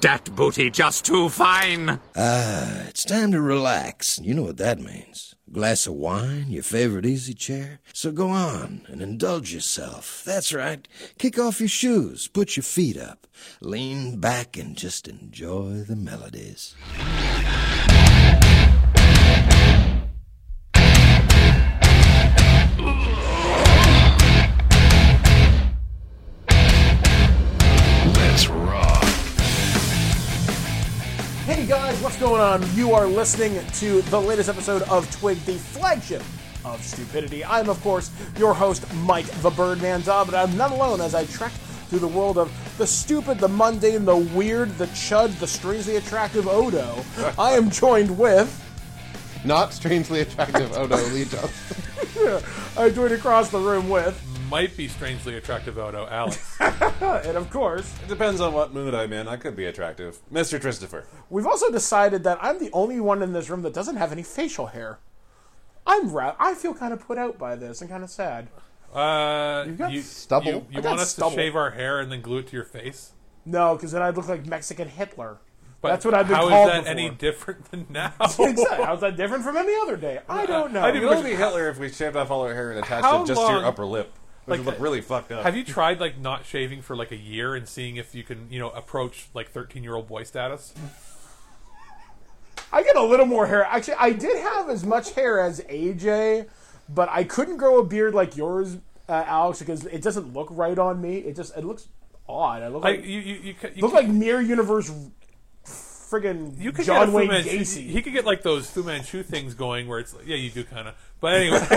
That booty just too fine. It's time to relax. You know what that means. Glass of wine, your favorite easy chair. So go on and indulge yourself. That's right. Kick off your shoes, put your feet up, lean back and just enjoy the melodies. Let's rock. Hey guys, what's going on? You are listening to the latest episode of Twig, the flagship of stupidity. I'm, of course, your host, Mike the Birdman Dobb, but I'm not alone as I trek through the world of the stupid, the mundane, the weird, the chud, the strangely attractive Odo. I am joined with... Not strangely attractive Odo Lee Johnson. I'm joined across the room with... Might be strangely attractive Odo, Alex. And of course... It depends on what mood I'm in. I could be attractive. Mr. Christopher. We've also decided that I'm the only one in this room that doesn't have any facial hair. I feel kind of put out by this and kind of sad. You've got stubble? You I got want us stubble. to shave our hair and then glue it to your face? No, because then I'd look like Mexican Hitler. But That's what I've been how called is that before. any different than now? Exactly. How's that different from any other day? I don't know. It would be Hitler if we shaved off all our hair and attached How it just to your long- upper lip. Which Like, would look really fucked up. Have you tried like not shaving for like a year and seeing if you can, approach like 13-year-old boy status? I get a little more hair. Actually, I did have as much hair as AJ, but I couldn't grow a beard like yours, Alex, because it doesn't look right on me. It looks odd. I look like You look like Mirror Universe friggin' You could John get a Wayne Fu Manchu, Gacy. He could get like those Fu Manchu things going where it's like, yeah, you do kind of. But anyway,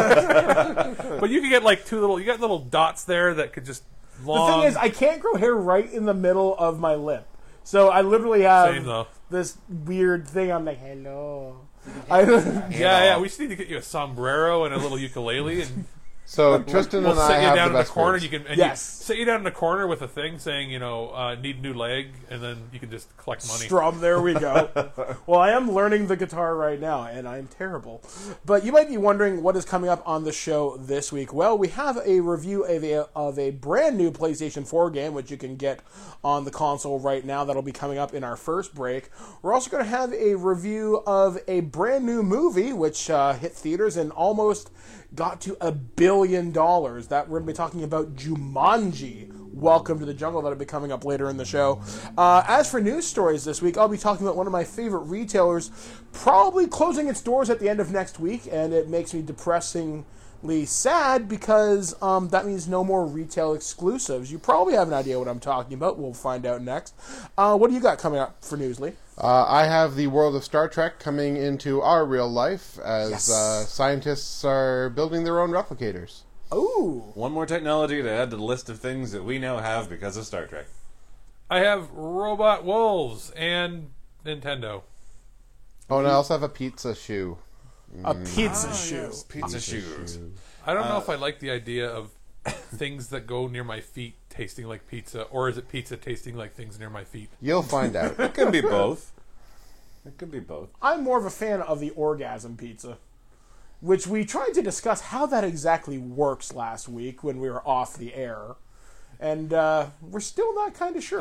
but you could get like you got little dots there that could just long. The thing is, I can't grow hair right in the middle of my lip. So I literally have Same, though. this weird thing. I'm like, hello. Yeah, we just need to get you a sombrero and a little ukulele, and So Tristan we'll and I sit you have down the in the best corner. words. You can Yes. sit you down in the corner with a thing saying, need a new leg, and then you can just collect money. Strum, there we go. Well, I am learning the guitar right now, and I'm terrible. But you might be wondering what is coming up on the show this week. Well, we have a review of a brand new PlayStation 4 game, which you can get on the console right now. That'll be coming up in our first break. We're also going to have a review of a brand new movie, which hit theaters and almost got to $1 billion. That we're going to be talking about Jumanji. Welcome to the Jungle. That'll be coming up later in the show. As for news stories this week, I'll be talking about one of my favorite retailers probably closing its doors at the end of next week, and it makes me depressingly sad because that means no more retail exclusives. You probably have an idea what I'm talking about. We'll find out next. What do you got coming up for news, Lee? I have the world of Star Trek coming into our real life as Yes. scientists are building their own replicators. Ooh. One more technology to add to the list of things that we now have because of Star Trek. I have robot wolves and Nintendo. Oh, and I also have a pizza shoe. A pizza shoe. Yes, pizza shoes. I don't know if I like the idea of things that go near my feet tasting like pizza, or is it pizza tasting like things near my feet? You'll find out. It can be both. It could be both. I'm more of a fan of the orgasm pizza, which we tried to discuss how that exactly works last week when we were off the air. And we're still not kind of sure.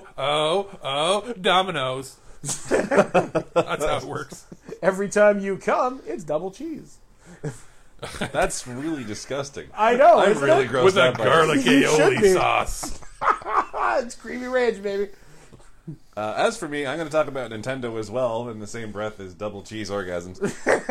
Domino's. That's how it works. Every time you come, it's double cheese. That's really disgusting. I know. I'm isn't really it? grossed With a out by garlic You should be. aioli sauce. It's creamy ranch, baby. As for me, I'm going to talk about Nintendo as well in the same breath as double cheese orgasms.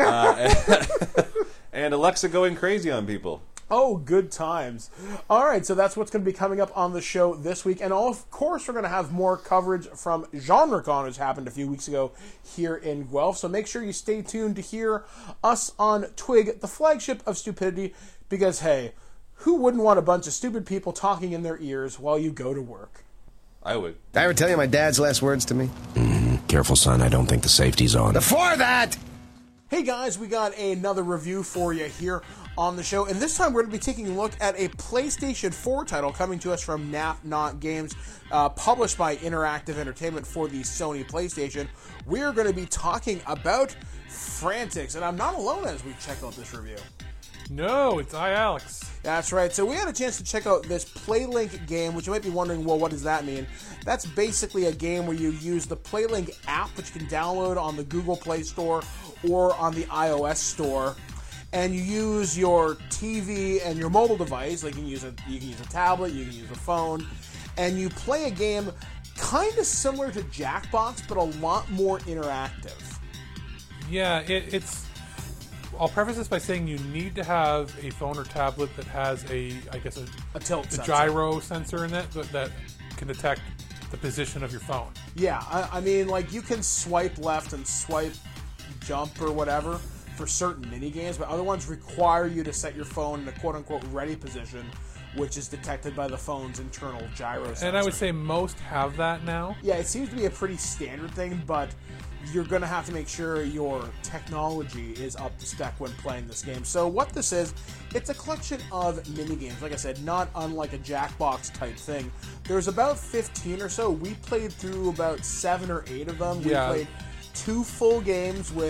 And Alexa going crazy on people. Oh, good times. All right, so that's what's going to be coming up on the show this week. And of course, we're going to have more coverage from GenreCon, which happened a few weeks ago here in Guelph. So make sure you stay tuned to hear us on Twig, the flagship of stupidity, because, hey, who wouldn't want a bunch of stupid people talking in their ears while you go to work? I would. Did I ever tell you my dad's last words to me? Careful, son, I don't think the safety's on. Before that! Hey guys, we got another review for you here on the show, and this time we're going to be taking a look at a PlayStation 4 title coming to us from Nap Not Games, published by Interactive Entertainment for the Sony PlayStation. We're going to be talking about Frantics, and I'm not alone as we check out this review. No, it's I, Alex. That's right. So we had a chance to check out this PlayLink game, which you might be wondering, well, what does that mean? That's basically a game where you use the PlayLink app, which you can download on the Google Play Store or on the iOS Store, and you use your TV and your mobile device. Like you can use a tablet, you can use a phone, and you play a game kind of similar to Jackbox, but a lot more interactive. Yeah, it's. I'll preface this by saying you need to have a phone or tablet that has a tilt a sensor. gyro sensor in it that can detect the position of your phone. Yeah, I mean, like, you can swipe left and swipe jump or whatever for certain mini games, but other ones require you to set your phone in a quote-unquote ready position, which is detected by the phone's internal gyro sensor. And I would say most have that now. Yeah, it seems to be a pretty standard thing, but you're going to have to make sure your technology is up to spec when playing this game. So what this is, it's a collection of mini-games. Like I said, not unlike a Jackbox type thing. There's about 15 or so. We played through about 7 or 8 of them. Yeah. We played 2 full games with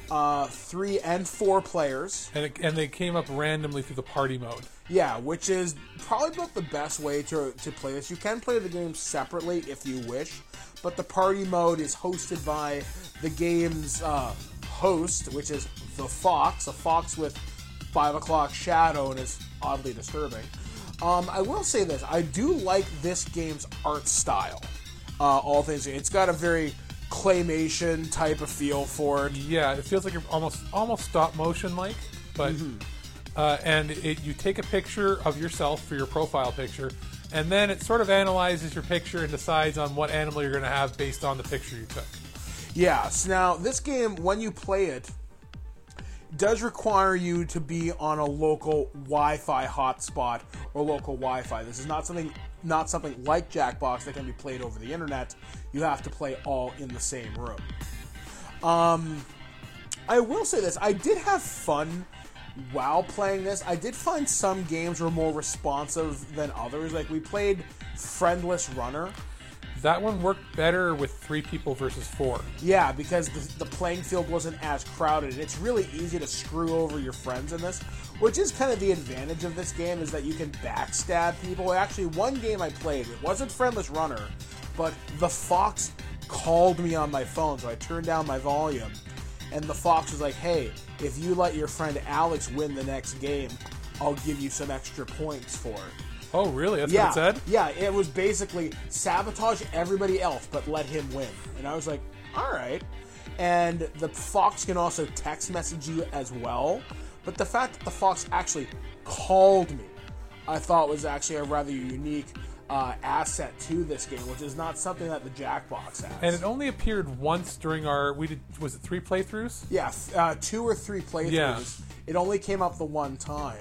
3 and 4 players. And they came up randomly through the party mode. Yeah, which is probably about the best way to play this. You can play the games separately if you wish, but the party mode is hosted by the game's host, which is the Fox, a fox with 5 o'clock shadow, and is oddly disturbing. I will say this, I do like this game's art style. All things, it's got a very claymation type of feel for it. Yeah, it feels like you're almost stop motion like, but and you take a picture of yourself for your profile picture, and then it sort of analyzes your picture and decides on what animal you're going to have based on the picture you took. Yes. Now, this game, when you play it, does require you to be on a local Wi-Fi hotspot or local Wi-Fi. This is not something like Jackbox that can be played over the internet. You have to play all in the same room. I will say this, I did have fun while playing this. I did find some games were more responsive than others. Like, we played Friendless Runner. That one worked better with 3 people versus 4. Yeah, because the playing field wasn't as crowded. And it's really easy to screw over your friends in this, which is kind of the advantage of this game, is that you can backstab people. Actually, one game I played, it wasn't Friendless Runner, but the Fox called me on my phone, so I turned down my volume. And the Fox was like, hey, if you let your friend Alex win the next game, I'll give you some extra points for it. Oh, really? That's what it said? Yeah, it was basically sabotage everybody else, but let him win. And I was like, all right. And the Fox can also text message you as well. But the fact that the Fox actually called me, I thought was actually a rather unique asset to this game, which is not something that the Jackbox has. And it only appeared once during was it 3 playthroughs? Yeah, 2 or 3 playthroughs. Yeah. It only came up the one time.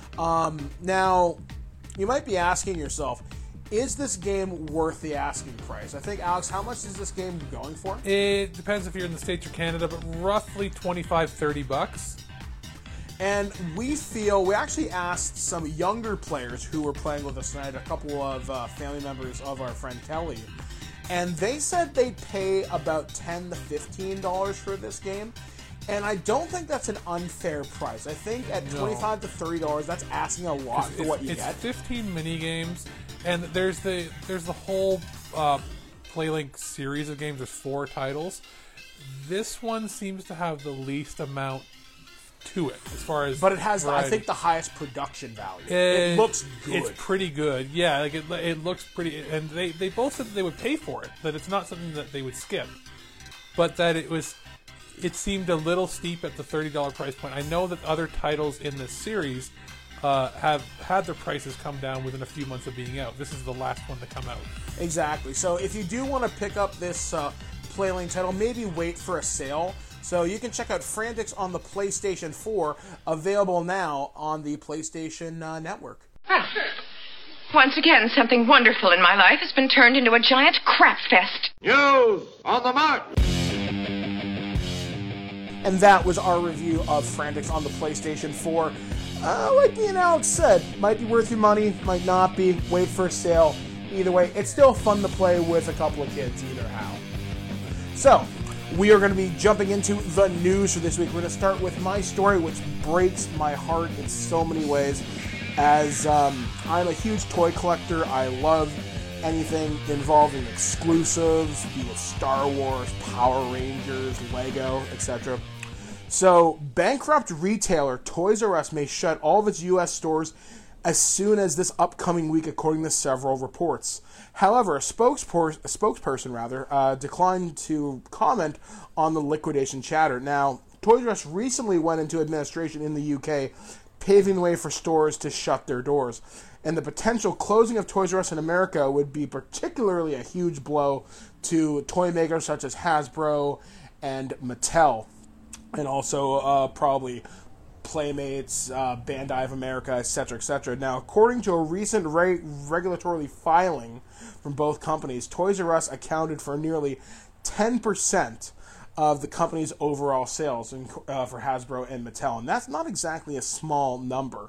Now, you might be asking yourself, is this game worth the asking price? I think, Alex, how much is this game going for? It depends if you're in the States or Canada, but roughly $25-$30. And we actually asked some younger players who were playing with us tonight, a couple of family members of our friend Kelly, and they said they'd pay about $10 to $15 for this game. And I don't think that's an unfair price. I think at $25 to $30, that's asking a lot for what you get. It's 15 mini games, and there's the whole PlayLink series of games. There's 4 titles. This one seems to have the least amount to it as far as, but it has, variety. I think, the highest production value. It looks good. It's pretty good. Yeah, like it looks pretty. And they both said that they would pay for it. That it's not something that they would skip, but that it seemed a little steep at the $30 price point. I know that other titles in this series have had their prices come down within a few months of being out. This is the last one to come out. Exactly. So if you do want to pick up this PlayLink title, maybe wait for a sale. So you can check out Frantics on the PlayStation 4, available now on the PlayStation Network. Once again, something wonderful in my life has been turned into a giant crap fest. News on the mark! And that was our review of Frantics on the PlayStation 4. Like Ian Alex said, might be worth your money, might not be. Wait for a sale. Either way, it's still fun to play with a couple of kids, either how. So, we are going to be jumping into the news for this week. We're going to start with my story, which breaks my heart in so many ways. As I'm a huge toy collector, I love anything involving exclusives, be it Star Wars, Power Rangers, Lego, etc. So, bankrupt retailer Toys R Us may shut all of its U.S. stores as soon as this upcoming week, according to several reports. However, a spokesperson declined to comment on the liquidation chatter. Now, Toys R Us recently went into administration in the UK, paving the way for stores to shut their doors. And the potential closing of Toys R Us in America would be particularly a huge blow to toy makers such as Hasbro and Mattel, and also probably Playmates, Bandai of America, etc., etc. Now, according to a recent regulatory filing from both companies, Toys R Us accounted for nearly 10% of the company's overall sales for Hasbro and Mattel, and that's not exactly a small number.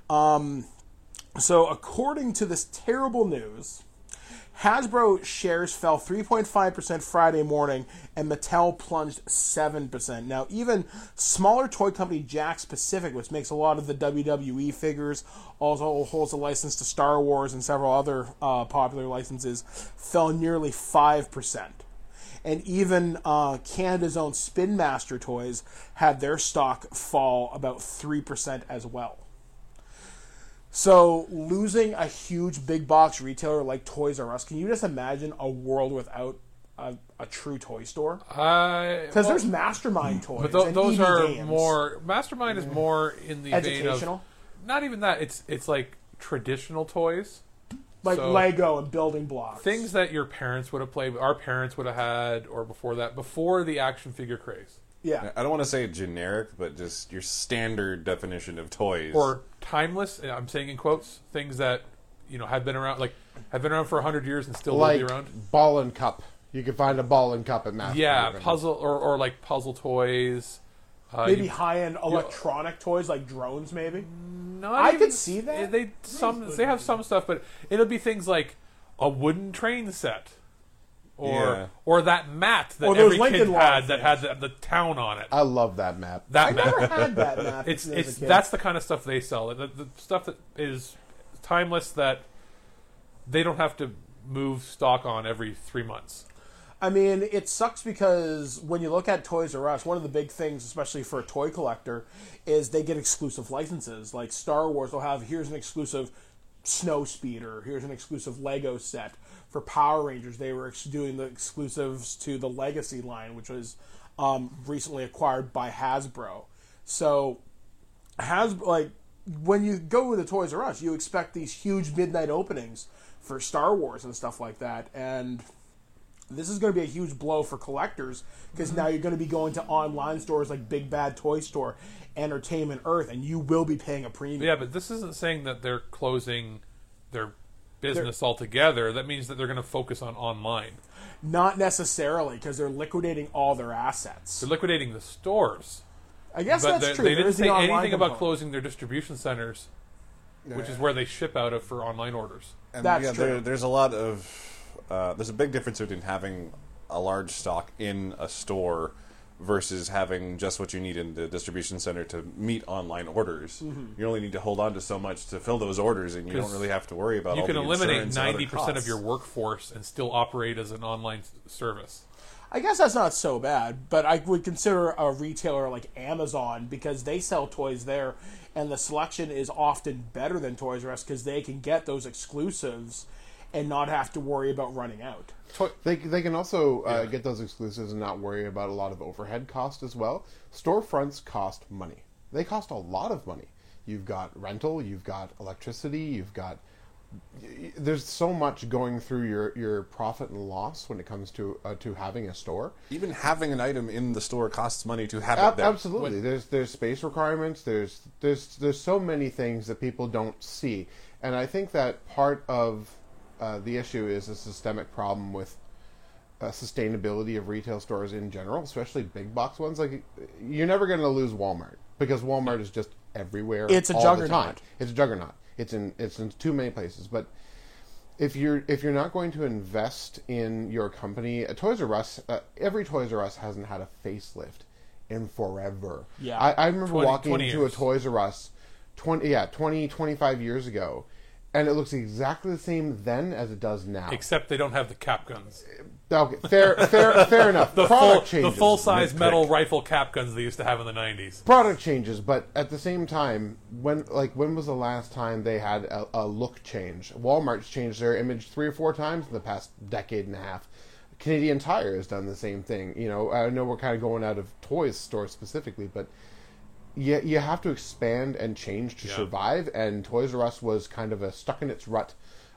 So, according to this terrible news, Hasbro shares fell 3.5% Friday morning, and Mattel plunged 7%. Now, even smaller toy company Jakks Pacific, which makes a lot of the WWE figures, also holds a license to Star Wars and several other popular licenses, fell nearly 5%. And even Canada's own Spin Master Toys had their stock fall about 3% as well. So, losing a huge big box retailer like Toys R Us, can you just imagine a world without a true toy store? Because there's Mastermind toys. But and those EB are games. more. Mastermind is more in the vein Educational? of. Not even that. It's like traditional toys. Like So, Lego and building blocks. things that your parents would have played, our parents would have had, or before that, before the action figure craze. Yeah. I don't want to say generic, but just your standard definition of toys. Or timeless, I'm saying in quotes, things that, have been around, for 100 years and still Like will be around. ball and cup. You can find a ball and cup at Master. Yeah, puzzle, or like puzzle toys. Maybe high-end electronic toys like drones, maybe? I could see that. They have some stuff, but it'll be things like a wooden train set. Or that mat that Or those every kid Lincoln Log had that had the town on it. I love that map. That I map. never had that map. It's as a kid. that's the kind of stuff they sell. The stuff that is timeless that they don't have to move stock on every 3 months. I mean, it sucks because when you look at Toys R Us, one of the big things, especially for a toy collector, is they get exclusive licenses. Like Star Wars will have, here's an exclusive Snow Speeder, here's an exclusive Lego set. For Power Rangers, they were doing the exclusives to the Legacy line, which was recently acquired by Hasbro. So, when you go to Toys R Us, you expect these huge midnight openings for Star Wars and stuff like that, and this is going to be a huge blow for collectors because now you're going to be going to online stores like Big Bad Toy Store, Entertainment Earth, and you will be paying a premium. Yeah, but this isn't saying that they're closing their business altogether. That means that they're going to focus on online. Not necessarily, because they're liquidating all their assets. They're liquidating the stores. I guess But that's true. they There didn't is the say online anything about component. closing their distribution centers, which is where they ship out of for online orders. And That's true. There's a lot of there's a big difference between having a large stock in a store versus having just what you need in the distribution center to meet online orders. Mm-hmm. You only need to hold on to so much to fill those orders, and you don't really have to worry about. You all can the eliminate insurance and other 90% of costs. your workforce and still operate as an online service. I guess that's not so bad, but I would consider a retailer like Amazon because they sell toys there, and the selection is often better than Toys R Us because they can get those exclusives and not have to worry about running out. They can also get those exclusives and not worry about a lot of overhead cost as well. Storefronts cost money. They cost a lot of money. You've got rental, you've got electricity, you've got... There's so much going through your profit and loss when it comes to having a store. Even having an item in the store costs money to have it there. Absolutely. There's space requirements. There's so many things that people don't see. And I think that part of the issue is a systemic problem with sustainability of retail stores in general, especially big box ones. Like, you're never going to lose Walmart because Walmart is just everywhere. It's a all juggernaut. The time. It's a juggernaut. It's in too many places. But if you're not going to invest in your company, Toys R Us, every Toys R Us hasn't had a facelift in forever. Yeah. I remember walking 20 into years. a Toys R Us 25 years ago, and it looks exactly the same then as it does now. Except they don't have the cap guns. Okay, fair enough. The full-size metal rifle cap guns they used to have in the 90s. Product changes, but at the same time, when was the last time they had a look change? Walmart's changed their image 3 or 4 times in the past decade and a half. Canadian Tire has done the same thing. You know, I know we're kind of going out of toys stores specifically, but you have to expand and change to survive. And Toys R Us was kind of a stuck in its rut,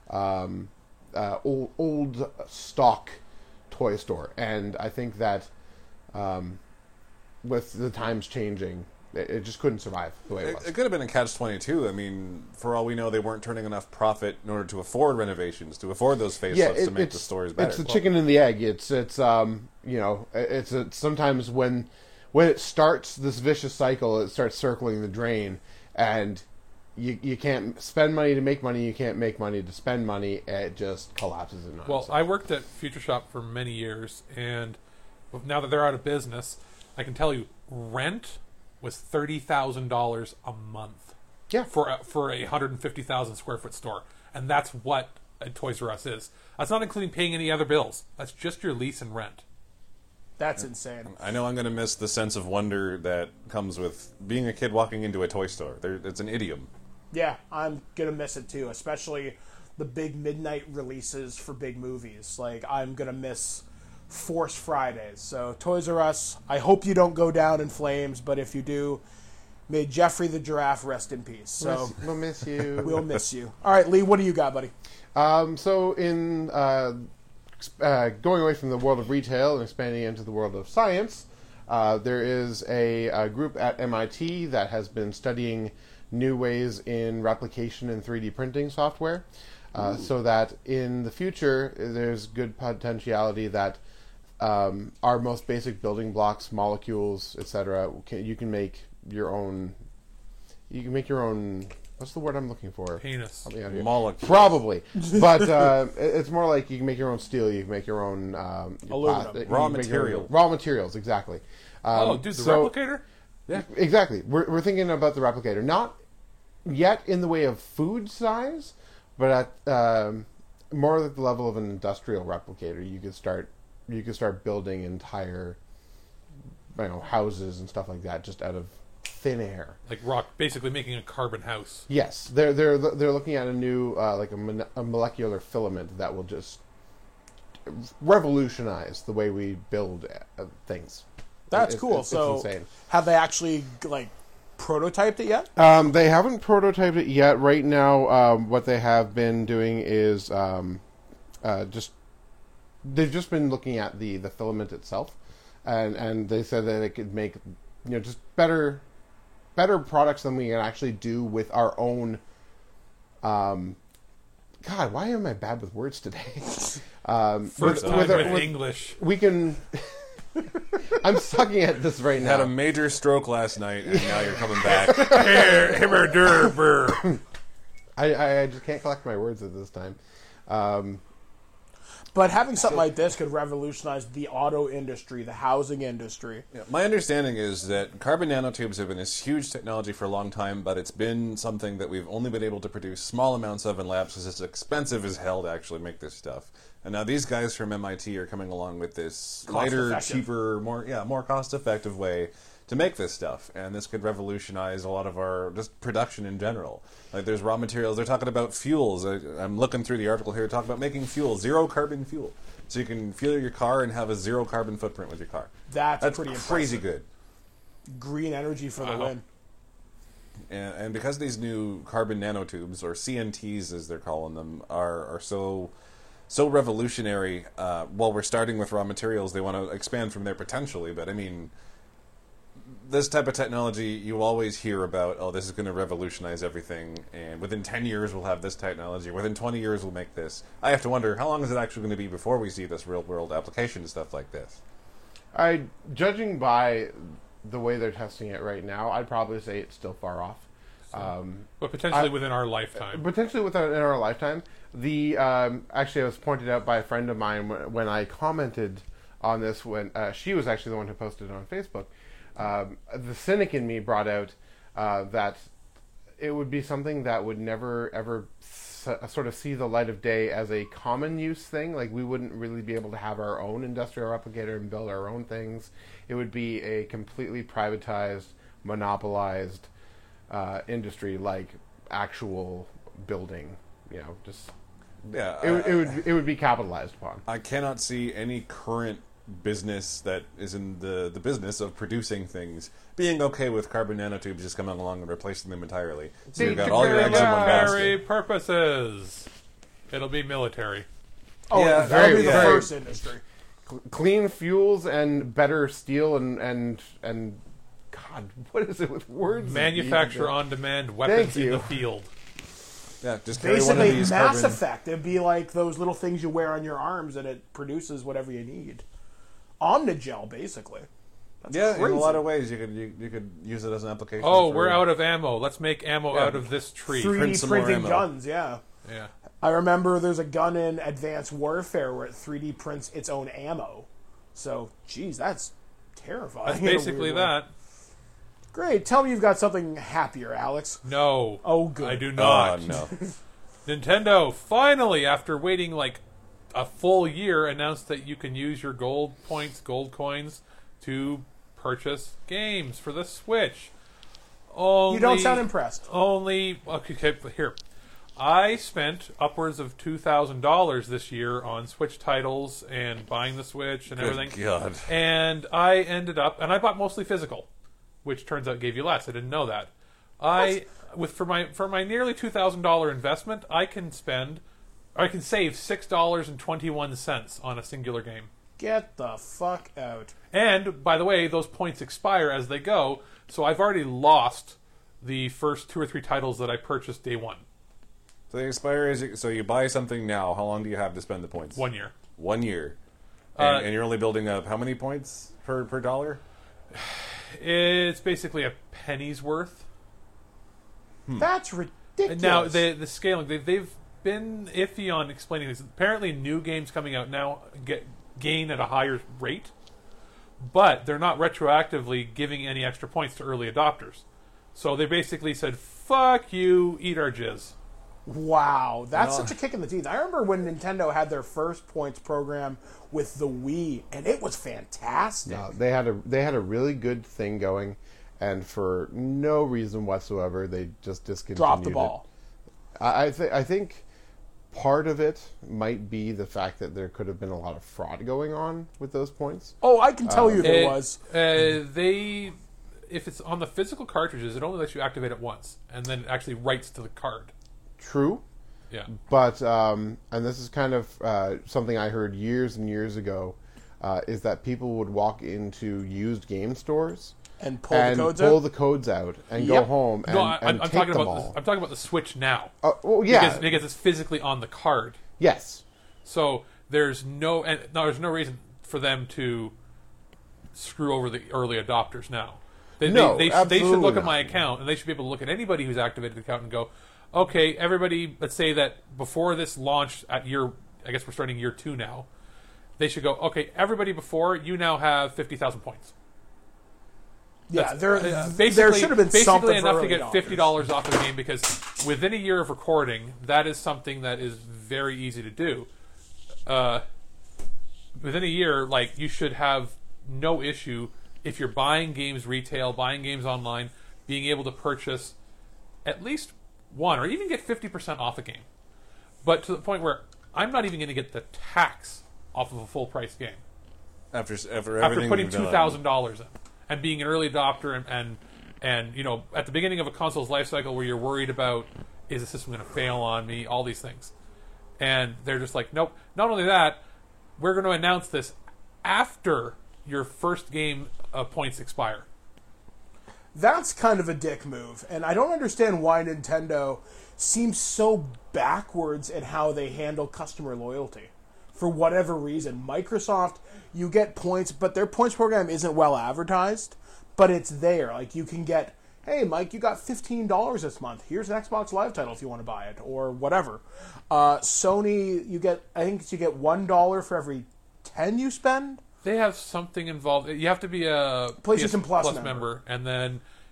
old stock toy store, and I think that with the times changing, it just couldn't survive the way it was. It could have been a catch-22. I mean, for all we know, they weren't turning enough profit in order to afford renovations, to afford those facelifts to make the stores better. It's the chicken and the egg. It's sometimes when it starts this vicious cycle, it starts circling the drain, and you can't spend money to make money, you can't make money to spend money, it just collapses in on Well, itself. I worked at Future Shop for many years, and now that they're out of business, I can tell you, rent was $30,000 a month. Yeah. For a 150,000 square foot store, and that's what a Toys R Us is. That's not including paying any other bills. That's just your lease and rent. That's insane. I know I'm going to miss the sense of wonder that comes with being a kid walking into a toy store. It's an idiom. Yeah, I'm gonna miss it too, especially the big midnight releases for big movies. Like, I'm gonna miss Force Fridays. So Toys R Us, I hope you don't go down in flames, but if you do, may Jeffrey the Giraffe rest in peace. So We'll miss you. we'll miss you. All right, Lee, what do you got, buddy? So in going away from the world of retail and expanding into the world of science, there is a group at MIT that has been studying new ways in replication and 3D printing software, so that in the future there's good potentiality that our most basic building blocks, molecules, etc., you can make your own. You can make your own. What's the word I'm looking for? Penis. Help me out here. Molecule. Probably, but it's more like you can make your own steel. You can make your own Aluminum. Raw material. Raw materials, exactly. Dude, the replicator? Yeah, exactly. We're thinking about the replicator, not yet in the way of food size, but at more at the level of an industrial replicator. You could start building entire, houses and stuff like that just out of thin air. Like rock, basically making a carbon house. Yes, they're looking at a new a molecular filament that will just revolutionize the way we build things. That's cool. So, it's insane. Have they actually prototyped it yet? They haven't prototyped it yet. Right now, what they have been doing is they've just been looking at the filament itself, and they said that it could make just better products than we can actually do with our own. God, why am I bad with words today? First time with English. We can. I'm sucking at this right now. Had a major stroke last night, and now you're coming back. I just can't collect my words at this time. But having something like this could revolutionize the auto industry, the housing industry. Yeah, my understanding is that carbon nanotubes have been this huge technology for a long time, but it's been something that we've only been able to produce small amounts of in labs because it's expensive as hell to actually make this stuff. And now these guys from MIT are coming along with this lighter, cheaper, more cost-effective way to make this stuff, and this could revolutionize a lot of our just production in general. Like, there's raw materials. They're talking about fuels. I'm looking through the article here, talking about making fuel, zero carbon fuel, so you can fuel your car and have a zero carbon footprint with your car. That's pretty crazy impressive. good. Green energy for the win. And because these new carbon nanotubes, or CNTs as they're calling them, are so revolutionary, while we're starting with raw materials, they want to expand from there potentially, but I mean, this type of technology, you always hear about, this is going to revolutionize everything, and within 10 years we'll have this technology, within 20 years we'll make this. I have to wonder, how long is it actually going to be before we see this real-world application and stuff like this? Judging by the way they're testing it right now, I'd probably say it's still far off. But potentially within our lifetime. Potentially in our lifetime. Actually, it was pointed out by a friend of mine when I commented on this, when she was actually the one who posted it on Facebook. The cynic in me brought out that it would be something that would never ever sort of see the light of day as a common use thing. Like, we wouldn't really be able to have our own industrial replicator and build our own things. It would be a completely privatized, monopolized industry, like actual building. Just it would be capitalized upon. I cannot see any current business that is in the business of producing things being okay with carbon nanotubes just coming along and replacing them entirely. So you've got all your eggs in one Military basket. purposes. It'll be military. Oh, Yeah, that'll be the very- first industry. Clean fuels and better steel and God, what is it with words? Manufacture on demand weapons in you. the field. Yeah, just carry one of Basically, these Mass carbon. Effect. It'd be like those little things you wear on your arms, and it produces whatever you need. Omnigel, basically. That's Yeah, in crazy. a lot of ways you could use it as an application. Oh, for- we're out of ammo. Let's make ammo out of this tree. 3D print some more printing ammo. guns, yeah. Yeah. I remember there's a gun in Advanced Warfare where it 3D prints its own ammo. So, geez, that's terrifying. That's in a basically weird way. that. Great. Tell me you've got something happier, Alex. No. Oh, good. I do Oh, not. no. Nintendo finally, after waiting like a full year, announced that you can use your gold coins, to purchase games for the Switch. Only, You don't sound impressed. Okay, here. I spent upwards of $2,000 this year on Switch titles and buying the Switch and Good everything. God. And I ended up, and I bought mostly physical, which turns out gave you less. I didn't know that. For my nearly $2,000 investment, I can save $6.21 on a singular game. Get the fuck out. And by the way, those points expire as they go, so I've already lost the first 2 or 3 titles that I purchased day one. So they expire so you buy something now. How long do you have to spend the points? 1 year. 1 year. And you're only building up how many points per dollar? It's basically a penny's worth. That's ridiculous. Now the scaling, they've been iffy on explaining this. Apparently, new games coming out now gain at a higher rate, but they're not retroactively giving any extra points to early adopters. So they basically said, "Fuck you, eat our jizz." Wow, that's such a kick in the teeth. I remember when Nintendo had their first points program with the Wii, and it was fantastic. No, they had a really good thing going, and for no reason whatsoever, they just discontinued Dropped the ball. I think part of it might be the fact that there could have been a lot of fraud going on with those points. Oh, I can tell you there was. If it's on the physical cartridges, it only lets you activate it once, and then it actually writes to the card. True. Yeah. But, and this is kind of something I heard years and years ago, is that people would walk into used game stores And pull the codes out? And go home and, I'm take talking them about all. I'm talking about the Switch now. Well, yeah. Because it's physically on the card. Yes. So there's no reason for them to screw over the early adopters now. They should look at my account, and they should be able to look at anybody who's activated the account and go, okay, everybody, let's say that before this launched I guess we're starting year 2 now, they should go, okay, everybody before, you now have 50,000 points. Yeah, there Basically should have been something enough for to get early $50 off of the game, because within a year of recording, that is something that is very easy to do. Within a year, like, you should have no issue if you're buying games retail, buying games online, being able to purchase at least one, or even get 50% off a game. But to the point where I'm not even going to get the tax off of a full price game After putting we've done. $2,000 in and being an early adopter and at the beginning of a console's life cycle where you're worried about, is the system going to fail on me, all these things. And they're just like, nope. Not only that, we're going to announce this after your first game points expire. That's kind of a dick move, and I don't understand why Nintendo seems so backwards in how they handle customer loyalty. For whatever reason, Microsoft, you get points, but their points program isn't well advertised, but it's there. Like, you can get, hey, Mike, you got $15 this month. Here's an Xbox Live title if you want to buy it, or whatever. Sony, you get $1 for every 10 you spend. They have something involved. You have to be a PlayStation PS Plus member, and then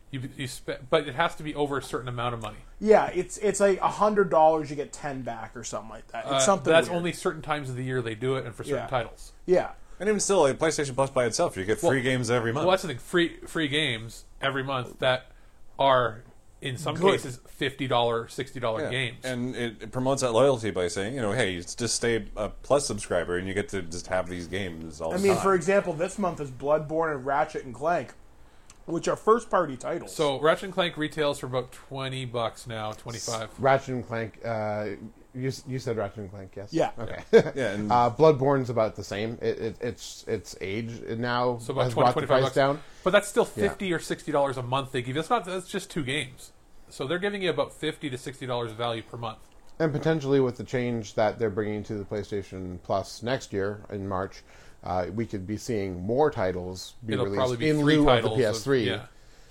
But it has to be over a certain amount of money. Yeah, it's like $100 you get 10 back or something like that. It's something that's weird. only certain times of the year they do it, and for certain titles. Yeah. And even still, like PlayStation Plus by itself, you get free games every month. Well, that's the thing. Free games every month that are, in some cases, $50, $60 games. And it promotes that loyalty by saying, hey, just stay a Plus subscriber and you get to just have these games all the time. For example, this month is Bloodborne and Ratchet and Clank, which are first-party titles. So Ratchet and Clank retails for about $20 now, $25. Ratchet and Clank, you said Ratchet and Clank, yes? Yeah. Okay. Yeah, and Bloodborne's about the same. It's age now So about has 20, brought the price $25 down. But that's still $50 or $60 a month they give you. That's just 2 games. So they're giving you about $50 to $60 value per month. And potentially with the change that they're bringing to the PlayStation Plus next year in March, we could be seeing more titles be It'll released probably be in 3 lieu of the titles PS3.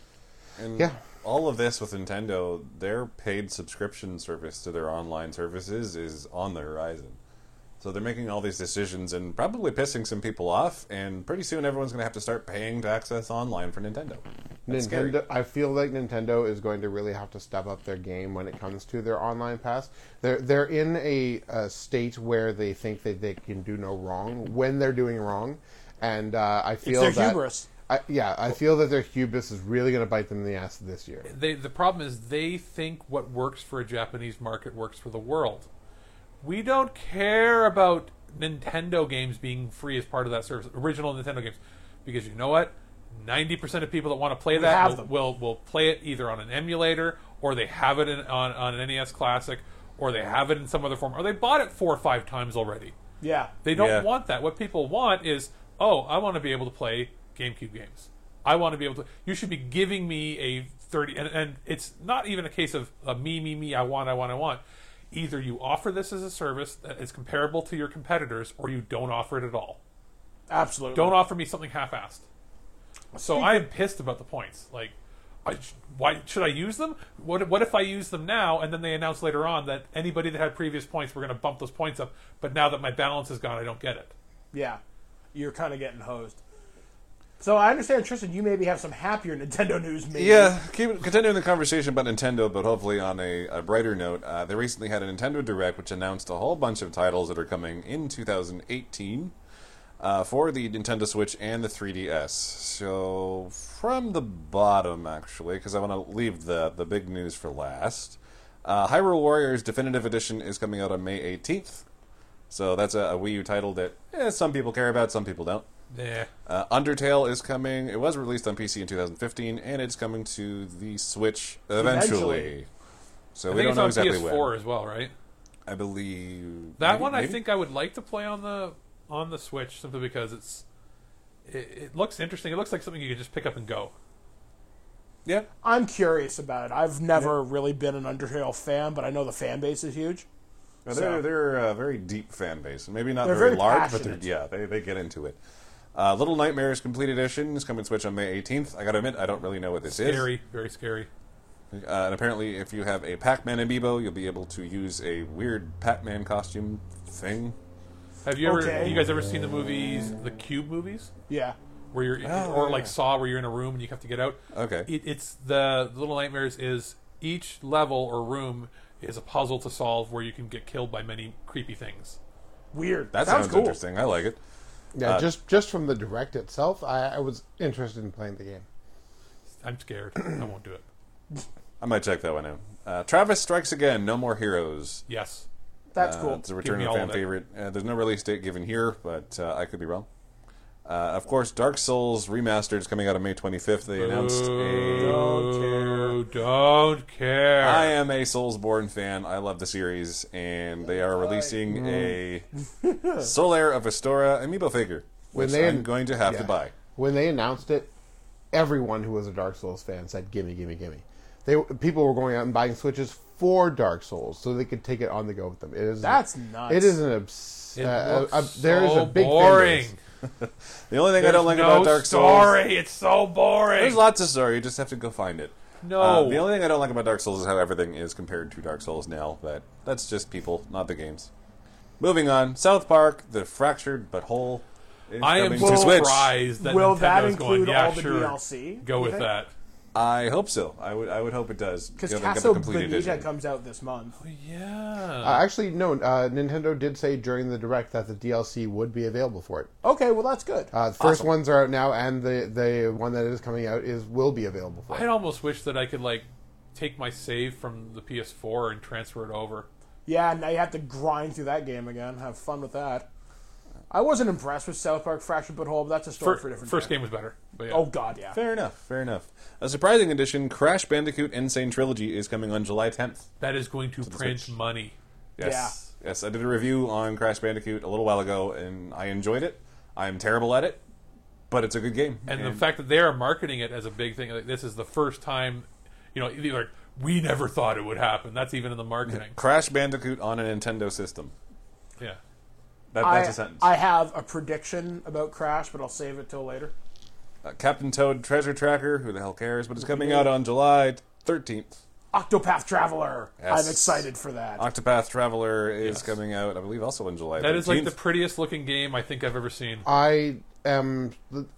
And all of this with Nintendo, their paid subscription service to their online services is on the horizon. So they're making all these decisions and probably pissing some people off, and pretty soon everyone's going to have to start paying to access online for Nintendo. That's scary. I feel like Nintendo is going to really have to step up their game when it comes to their online pass. They're in a state where they think that they can do no wrong when they're doing wrong, and I feel it's their hubris. I feel that their hubris is really going to bite them in the ass this year. The problem is they think what works for a Japanese market works for the world. We don't care about Nintendo games being free as part of that service, original Nintendo games, because you know what? 90% of people that want to play that will play it either on an emulator, or they have it on an NES Classic, or they have it in some other form, or they bought it 4 or 5 times already. Yeah. They don't want that. What people want is, I want to be able to play GameCube games. I want to be able to... You should be giving me a 30... And it's not even a case of me, I want. Either you offer this as a service that is comparable to your competitors, or you don't offer it at all. Absolutely. Don't offer me something half-assed. So I am pissed about the points. Like, why should I use them? What if I use them now, and then they announce later on that anybody that had previous points, we're going to bump those points up, but now that my balance is gone, I don't get it. Yeah. You're kind of getting hosed. So I understand, Tristan, you maybe have some happier Nintendo news. Maybe. Yeah, continuing the conversation about Nintendo, but hopefully on a brighter note. They recently had a Nintendo Direct, which announced a whole bunch of titles that are coming in 2018 for the Nintendo Switch and the 3DS. So from the bottom, actually, because I want to leave the big news for last. Hyrule Warriors Definitive Edition is coming out on May 18th. So that's a Wii U title that some people care about, some people don't. Yeah. Undertale is coming. It was released on PC in 2015, and it's coming to the Switch eventually. So we don't know exactly when. PS4 as well, right? I believe that one. I think I would like to play on the Switch simply because it looks interesting. It looks like something you could just pick up and go. Yeah, I'm curious about it. I've never really been an Undertale fan, but I know the fan base is huge. They're a very deep fan base, maybe not They're very very large, passionate. but they get into it. Little Nightmares Complete Edition is coming to Switch on May 18th. I gotta admit, I don't really know what this is. Scary, very scary. And apparently, if you have a Pac-Man amiibo, you'll be able to use a weird Pac-Man costume thing. Have you guys ever seen the movies, the Cube movies? Yeah. Where you're, like Saw, where you're in a room and you have to get out. Okay. It's the Little Nightmares is each level or room is a puzzle to solve where you can get killed by many creepy things. Weird. That sounds cool. interesting. I like it. Yeah, just from the Direct itself, I was interested in playing the game. I'm scared. I won't do it. I might check that one out. Travis Strikes Again, No More Heroes. Yes. That's cool. It's a return of a fan favorite. There's no release date given here, but I could be wrong. Of course, Dark Souls Remastered is coming out on May 25th. They announced Don't care. I am a Soulsborne fan. I love the series, and they are releasing a Solaire of Astora amiibo figure, which I'm going to have to buy. When they announced it, everyone who was a Dark Souls fan said, "Gimme, gimme, gimme." People were going out and buying Switches for Dark Souls so they could take it on the go with them. That's nuts. It is there is a big boring. The only thing I don't like about Dark Souls... It's so boring. There's lots of story. You just have to go find it. No. The only thing I don't like about Dark Souls is how everything is compared to Dark Souls now. But that's just people, not the games. Moving on. South Park, The Fractured But Whole is I am coming to Switch. surprised that Will Nintendo's that include going, all the sure, DLC? Go with that. I hope so. I would hope it does. Because You know, they get the Castle complete Bonita edition. comes out this month. Yeah. Actually, no. Nintendo did say during the Direct that the DLC would be available for it. Okay, well that's good. The first ones are out now, and the one that is coming out will be available for I it. almost wish that I could like take my save from the PS4 and transfer it over. Yeah, now you have to grind through that game again. Have fun with that. I wasn't impressed with South Park Fractured But Whole, but that's a story for a different First time. game was better. But yeah. Oh god, yeah. Fair enough. Fair enough. A surprising addition: Crash Bandicoot Insane Trilogy is coming on July 10th. That is going to print Switch. money. Yes. Yes, I did a review on Crash Bandicoot a little while ago, and I enjoyed it. I'm terrible at it, but it's a good game. And the fact that they are marketing it as a big thing, like this is the first time, you know, like we never thought it would happen. That's even in the marketing. Crash Bandicoot on a Nintendo system. Yeah. That's a sentence. I have a prediction about Crash, but I'll save it till later. Captain Toad Treasure Tracker, who the hell cares? But it's coming out on July 13th. Octopath Traveler. Yes. I'm excited for that. Octopath Traveler is coming out, I believe, also on July 13th. That is like the prettiest looking game I think I've ever seen. I am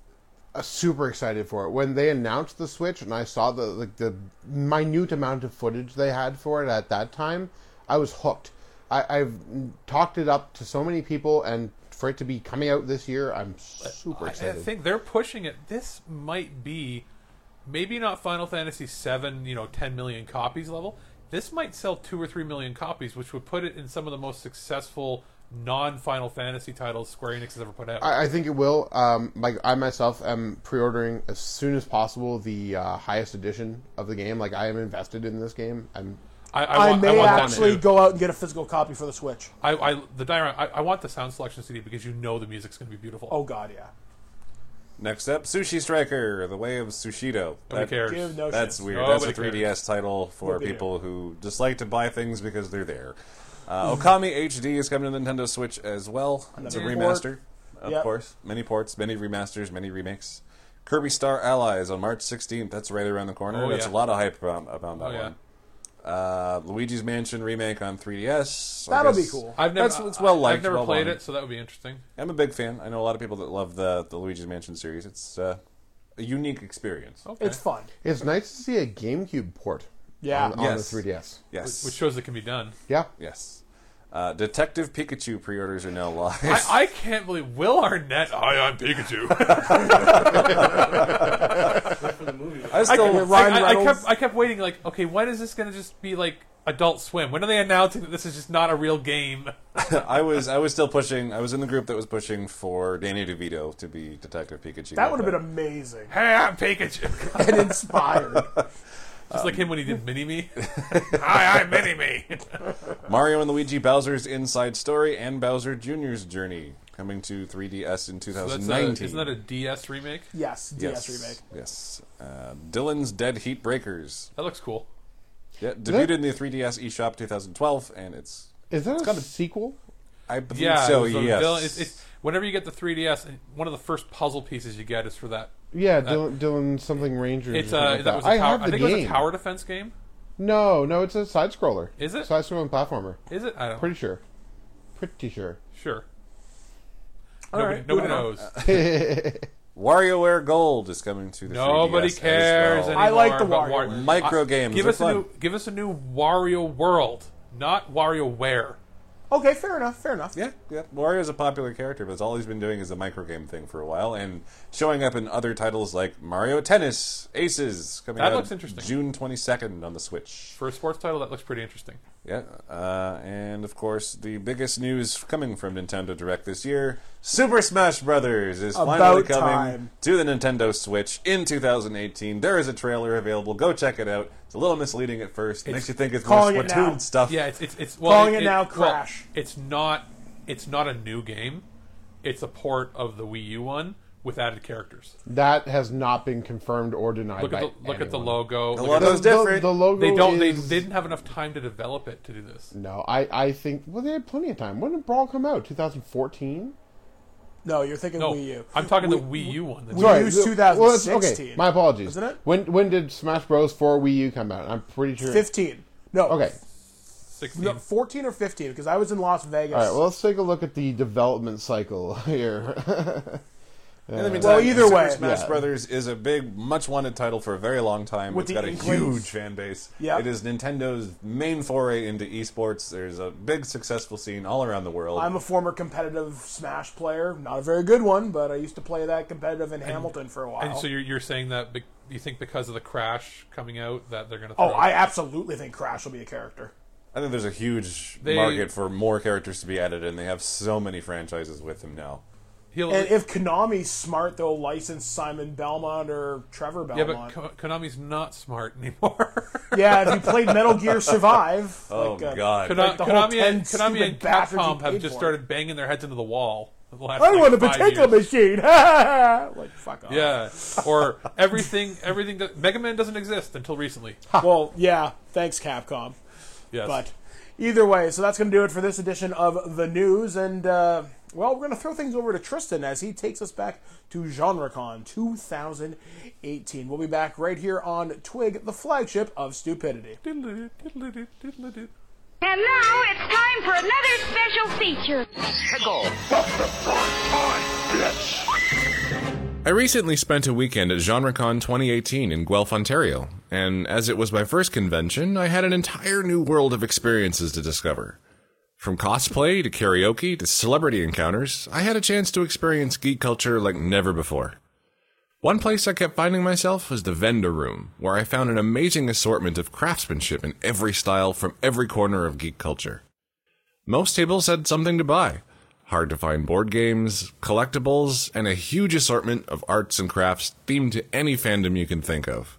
super excited for it. When they announced the Switch and I saw the minute amount of footage they had for it at that time, I was hooked. I've talked it up to so many people, and for it to be coming out this year, I'm super I excited. think they're pushing it. This might be, maybe not Final Fantasy VII, 10 million copies level. This might sell 2 or 3 million copies, which would put it in some of the most successful non-Final Fantasy titles Square Enix has ever put out. I think it will. Like I myself am pre-ordering as soon as possible the highest edition of the game. Like I am invested in this game. I may want actually that too. go out and get a physical copy for the Switch. I want the sound selection CD because you know the music's going to be beautiful. Oh god, yeah. Next up, Sushi Striker, The Way of Sushido. Nobody cares. Give no That's shit. weird. Nobody That's a 3DS cares. title for Nobody people who just like to buy things because they're there. Okami HD is coming to the Nintendo Switch as well. It's a Another remaster, of Yep. course. Many ports, many remasters, many remakes. Kirby Star Allies on March 16th. That's right around the corner. Oh, That's yeah. a lot of hype about that Oh, yeah. one. Luigi's Mansion remake on 3DS. I That'll be guess cool. I've never, it's well liked. I've never well played done. it, so that would be interesting. I'm a big fan. I know a lot of people that love the Luigi's Mansion series. It's a unique experience. Okay. It's fun. It's nice to see a GameCube port Yeah. on Yes. the 3DS. Yes. Which shows it can be done. Yeah. Yes. Detective Pikachu pre-orders are now live. I can't believe Will Arnett. I'm Pikachu. I kept waiting. Like, okay, when is this going to just be like Adult Swim? When are they announcing that this is just not a real game? I was still pushing. I was in the group that was pushing for Danny DeVito to be Detective Pikachu. That would have been amazing Hey, I'm Pikachu. and inspired. Just like him when he did Mini-Me. Hi, I'm Mini-Me. Mario and Luigi Bowser's Inside Story and Bowser Jr.'s Journey coming to 3DS in 2019. Isn't that a DS remake? Yes, DS remake. Yes. Dylan's Dead Heat Breakers. That looks cool. Yeah, debuted in the 3DS eShop 2012, and it's Is that a sequel? I believe Yeah, so. it was Yes. it's whenever you get the 3DS, one of the first puzzle pieces you get is for that. Yeah, Dylan something Rangers. It's or something like that was I a tower, have the I think game. it was a tower defense game. No, it's a side scroller. Is it? Side scrolling platformer. Is it? I don't know. Pretty sure. Pretty sure. Sure. All Nobody, right. nobody knows. WarioWare Gold is coming to the Nobody 3DS cares as well. anymore. I like the about WarioWare. Micro games Give are us fun. give us a new Wario World, not WarioWare. Okay, fair enough. Fair enough. Yeah. Wario's a popular character, but all he's been doing is the microgame thing for a while, and showing up in other titles like Mario Tennis Aces coming That out looks interesting. June 22nd on the Switch. For a sports title, that looks pretty interesting. Yeah, and of course the biggest news coming from Nintendo Direct this year: Super Smash Brothers is finally About coming time. to the Nintendo Switch in 2018. There is a trailer available. Go check it out. It's a little misleading at first. Makes you think it's more calling it now. Splatoon stuff. Yeah, it's well, Calling it now, Crash. Well, it's not a new game. It's a port of the Wii U one with added characters. That has not been confirmed or denied Look by at the anyone. logo. The Look at logo's different. The logo they don't. is... They didn't have enough time to develop it to do this. No, I think... Well, they had plenty of time. When did Brawl come out? 2014? No, you're thinking No, Wii U. I'm talking the Wii U one. Wii Sorry, U's the- 2016. Well, okay, my apologies. Isn't it? When did Smash Bros. for Wii U come out? I'm pretty sure... 15. No. Okay. 16. No, 14 or 15, because I was in Las Vegas. All right, well, let's take a look at the development cycle here. In the meantime, Well, either Super way. Smash Brothers is a big, much-wanted title for a very long time. With It's got a the Inklings. huge fan base. Yep. It is Nintendo's main foray into esports. There's a big, successful scene all around the world. I'm a former competitive Smash player. Not a very good one, but I used to play that competitive in Hamilton for a while. And so you're saying that you think because of the Crash coming out that they're going to Oh, I absolutely think Crash will be a character. I think there's a huge market for more characters to be added, and they have so many franchises with them now. And if Konami's smart, they'll license Simon Belmont or Trevor Yeah, Belmont. but Konami's not smart anymore. Yeah, if you played Metal Gear Survive. Oh, God. Like the whole 10 Konami and stupid bastards you Capcom have paid just for. started banging their heads into the wall. The last, I want a 5 potato years. machine. Like, fuck off. Yeah, or everything that Mega Man doesn't exist until recently. Well, yeah, thanks Capcom. Yes. But either way, so that's going to do it for this edition of the news. And, well, we're going to throw things over to Tristan as he takes us back to GenreCon 2018. We'll be back right here on Twig, the flagship of stupidity. And now it's time for another special feature. I recently spent a weekend at GenreCon 2018 in Guelph, Ontario, and as it was my first convention, I had an entire new world of experiences to discover. From cosplay to karaoke to celebrity encounters, I had a chance to experience geek culture like never before. One place I kept finding myself was the vendor room, where I found an amazing assortment of craftsmanship in every style from every corner of geek culture. Most tables had something to buy. Hard to find board games, collectibles, and a huge assortment of arts and crafts themed to any fandom you can think of.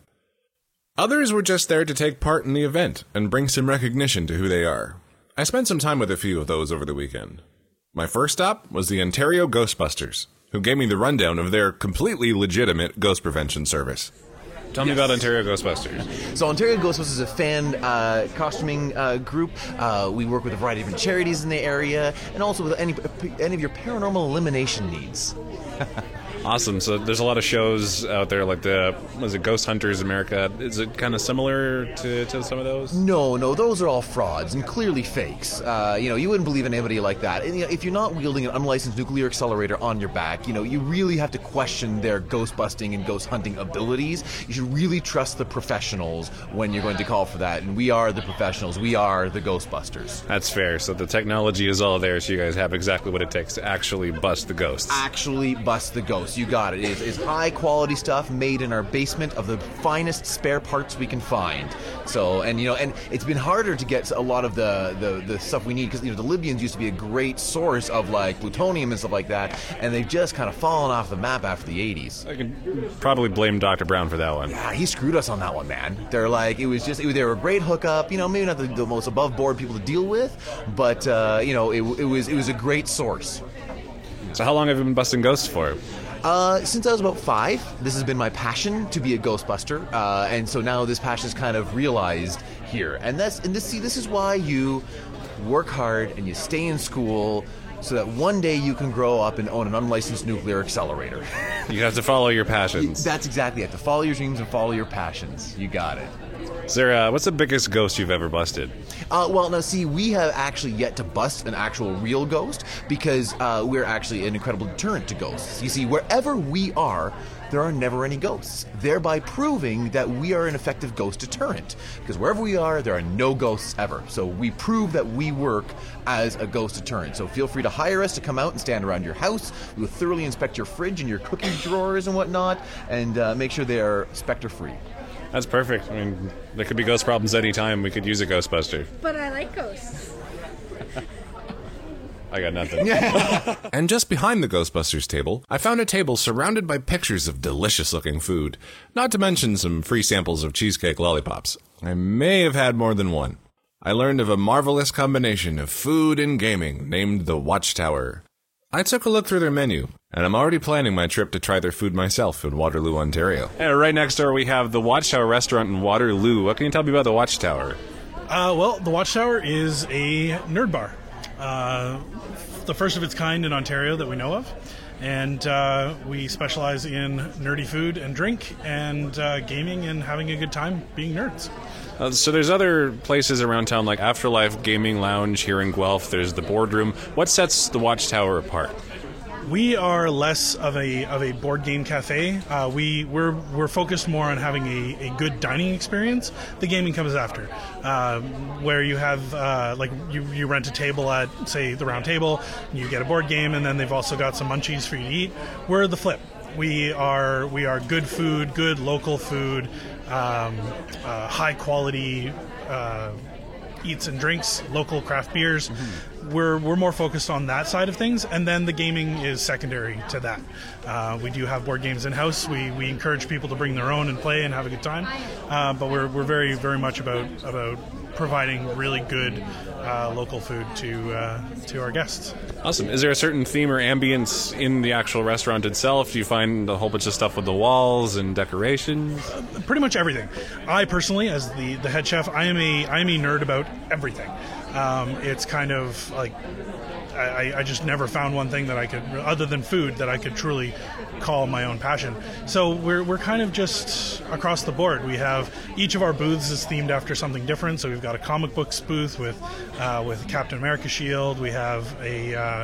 Others were just there to take part in the event and bring some recognition to who they are. I spent some time with a few of those over the weekend. My first stop was the Ontario Ghostbusters, who gave me the rundown of their completely legitimate ghost prevention service. Tell me about Ontario Ghostbusters. So Ontario Ghostbusters is a fan costuming group. We work with a variety of different charities in the area, and also with any of your paranormal elimination needs. Awesome. So there's a lot of shows out there like Ghost Hunters America. Is it kind of similar to some of those? No, those are all frauds and clearly fakes. You wouldn't believe in anybody like that. And, if you're not wielding an unlicensed nuclear accelerator on your back, you really have to question their ghost busting and ghost hunting abilities. You should really trust the professionals when you're going to call for that. And we are the professionals. We are the Ghostbusters. That's fair. So the technology is all there, so you guys have exactly what it takes to actually bust the ghosts. Actually bust the ghosts. You got it. It's high quality stuff made in our basement of the finest spare parts we can find. So, and it's been harder to get a lot of the stuff we need because the Libyans used to be a great source of like plutonium and stuff like that, and they've just kind of fallen off the map after the 80s. I can probably blame Dr. Brown for that one. Yeah, he screwed us on that one, man. They're like, they were a great hookup. Maybe not the most above board people to deal with, but it was a great source. So how long have you been busting ghosts for? Since I was about 5, this has been my passion to be a Ghostbuster, and so now this passion is kind of realized here. And this is why you work hard and you stay in school, so that one day you can grow up and own an unlicensed nuclear accelerator. You have to follow your passions. That's exactly it. To follow your dreams and follow your passions. You got it. Sarah, what's the biggest ghost you've ever busted? Well, now see, we have actually yet to bust an actual real ghost because we're actually an incredible deterrent to ghosts. You see, wherever we are, there are never any ghosts, thereby proving that we are an effective ghost deterrent. Because wherever we are, there are no ghosts ever. So we prove that we work as a ghost deterrent. So feel free to hire us to come out and stand around your house. We will thoroughly inspect your fridge and your cooking drawers and whatnot, and make sure they are specter-free. That's perfect. I mean, there could be ghost problems anytime. We could use a Ghostbuster. But I like ghosts. I got nothing. And just behind the Ghostbusters table, I found a table surrounded by pictures of delicious-looking food, not to mention some free samples of cheesecake lollipops. I may have had more than one. I learned of a marvelous combination of food and gaming named the Watchtower. I took a look through their menu, and I'm already planning my trip to try their food myself in Waterloo, Ontario. Right next door, we have the Watchtower restaurant in Waterloo. What can you tell me about the Watchtower? Well, the Watchtower is a nerd bar. The first of its kind in Ontario that we know of. And we specialize in nerdy food and drink and gaming and having a good time being nerds. So there's other places around town like Afterlife Gaming Lounge here in Guelph. There's the Boardroom. What sets the Watchtower apart? We are less of a board game cafe. We're focused more on having a good dining experience. The gaming comes after, where you have like you rent a table at, say, the Round Table, you get a board game, and then they've also got some munchies for you to eat. We're the flip. We are good food, good local food, high quality eats and drinks, local craft beers. Mm-hmm. We're more focused on that side of things, and then the gaming is secondary to that. We do have board games in house. We encourage people to bring their own and play and have a good time, but we're very, very much about providing really good local food to our guests. Awesome. Is there a certain theme or ambience in the actual restaurant itself? Do you find a whole bunch of stuff with the walls and decorations? Pretty much everything. I personally, as the head chef, I am a nerd about everything. It's kind of like I just never found one thing that I could, other than food, that I could truly call my own passion. So we're kind of just across the board. We have each of our booths is themed after something different. So we've got a comic books booth with Captain America shield. We have a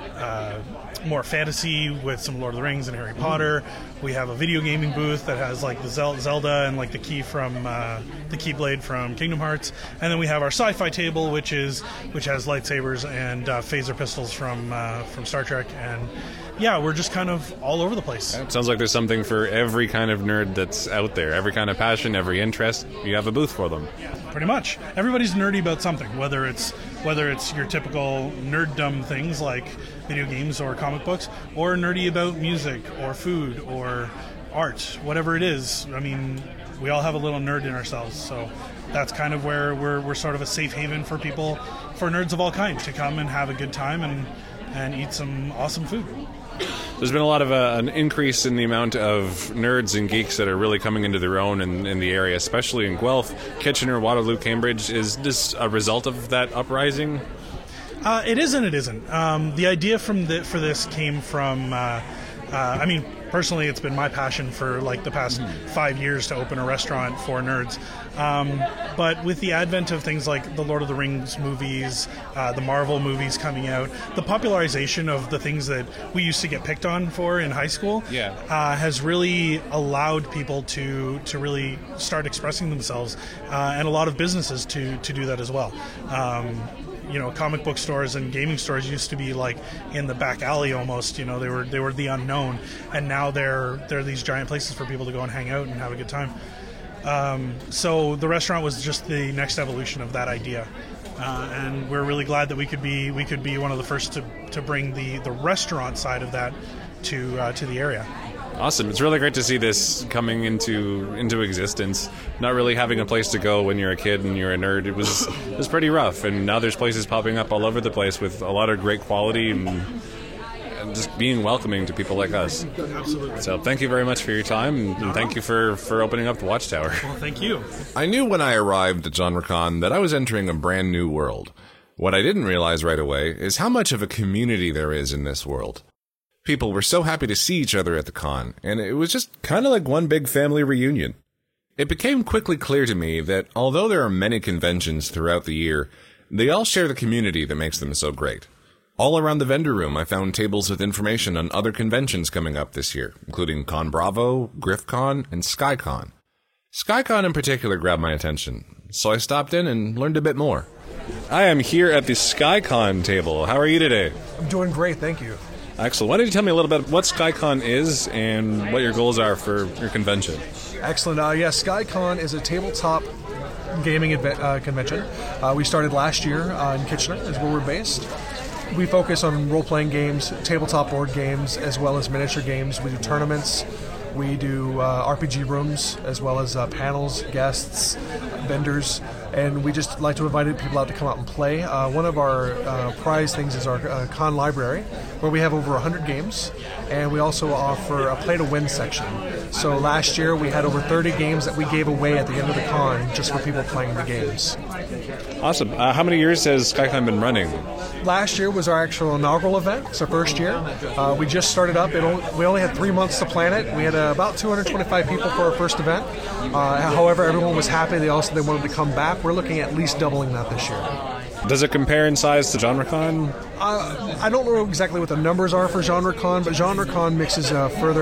more fantasy with some Lord of the Rings and Harry Potter. We have a video gaming booth that has like the Zelda and like the Keyblade from Kingdom Hearts, and then we have our sci-fi table, which has lightsabers and phaser pistols from Star Trek. And yeah, we're just kind of all over the place. It sounds like there's something for every kind of nerd that's out there, every kind of passion, every interest. You have a booth for them. Pretty much. Everybody's nerdy about something, whether it's your typical nerddom things like video games or comic books, or nerdy about music or food or art, whatever it is. I mean, we all have a little nerd in ourselves, so that's kind of where we're sort of a safe haven for people, for nerds of all kinds, to come and have a good time and eat some awesome food. There's been a lot of an increase in the amount of nerds and geeks that are really coming into their own in the area, especially in Guelph, Kitchener, Waterloo, Cambridge. Is this a result of that uprising? It is and it isn't. The idea for this came from, I mean, personally, it's been my passion for like the past 5 years to open a restaurant for nerds. But with the advent of things like the Lord of the Rings movies, the Marvel movies coming out, the popularization of the things that we used to get picked on for in high school has really allowed people to really start expressing themselves, and a lot of businesses to do that as well. Comic book stores and gaming stores used to be like in the back alley almost. They were the unknown, and now they're these giant places for people to go and hang out and have a good time. So the restaurant was just the next evolution of that idea, and we're really glad that we could be one of the first to bring the restaurant side of that to the area. Awesome. It's really great to see this coming into existence. Not really having a place to go when you're a kid and you're a nerd, it was pretty rough. And now there's places popping up all over the place with a lot of great quality and just being welcoming to people like us. Absolutely. So thank you very much for your time, and thank you for opening up the Watchtower. Well, thank you. I knew when I arrived at GenreCon that I was entering a brand new world. What I didn't realize right away is how much of a community there is in this world. People were so happy to see each other at the con, and it was just kind of like one big family reunion. It became quickly clear to me that although there are many conventions throughout the year, they all share the community that makes them so great. All around the vendor room, I found tables with information on other conventions coming up this year, including Con Bravo, GriffCon, and SkyCon. SkyCon in particular grabbed my attention, so I stopped in and learned a bit more. I am here at the SkyCon table. How are you today? I'm doing great, thank you. Excellent. Why don't you tell me a little bit what SkyCon is and what your goals are for your convention? Excellent. SkyCon is a tabletop gaming convention. We started last year in Kitchener, is where we're based. We focus on role-playing games, tabletop board games, as well as miniature games. We do tournaments. We do RPG rooms, as well as panels, guests, vendors, and we just like to invite people out to come out and play. One of our prize things is our con library, where we have over 100 games, and we also offer a play-to-win section. So last year we had over 30 games that we gave away at the end of the con just for people playing the games. Awesome. How many years has SkyCon been running? Last year was our actual inaugural event. It's our first year. We just started up. We only had 3 months to plan it. We had about 225 people for our first event. However, everyone was happy. They wanted to come back. We're looking at least doubling that this year. Does it compare in size to GenreCon? I don't know exactly what the numbers are for GenreCon, but GenreCon mixes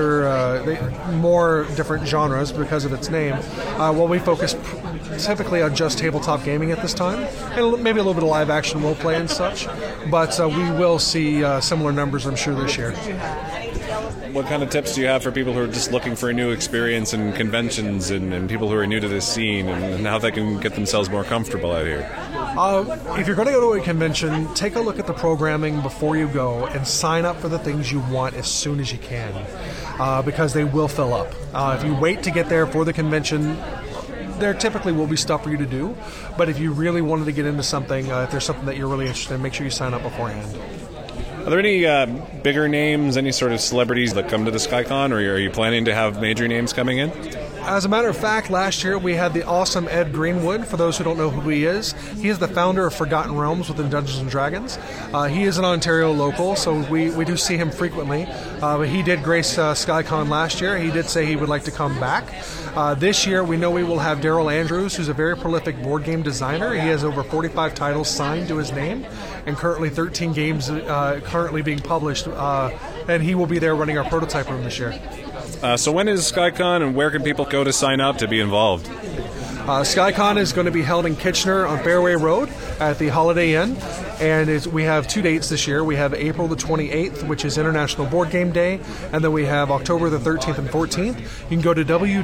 more different genres because of its name. While we focus typically on just tabletop gaming at this time, and maybe a little bit of live action role play and such, but we will see similar numbers, I'm sure, this year. What kind of tips do you have for people who are just looking for a new experience in conventions and people who are new to this scene and how they can get themselves more comfortable out here? If you're going to go to a convention, take a look at the programming before you go and sign up for the things you want as soon as you can, because they will fill up. If you wait to get there for the convention, there typically will be stuff for you to do, but if you really wanted to get into something, if there's something that you're really interested in, make sure you sign up beforehand. Are there any bigger names, any sort of celebrities that come to the SkyCon, or are you planning to have major names coming in? As a matter of fact, last year we had the awesome Ed Greenwood. For those who don't know who he is the founder of Forgotten Realms within Dungeons & Dragons. He is an Ontario local, so we do see him frequently. But he did grace SkyCon last year. He did say he would like to come back. This year we know we will have Daryl Andrews, who's a very prolific board game designer. He has over 45 titles signed to his name, and currently 13 games currently being published. And he will be there running our prototype room this year. So when is SkyCon, and where can people go to sign up to be involved? SkyCon is going to be held in Kitchener on Fairway Road at the Holiday Inn, and we have 2 dates this year. We have April the 28th, which is International Board Game Day, and then we have October the 13th and 14th. You can go to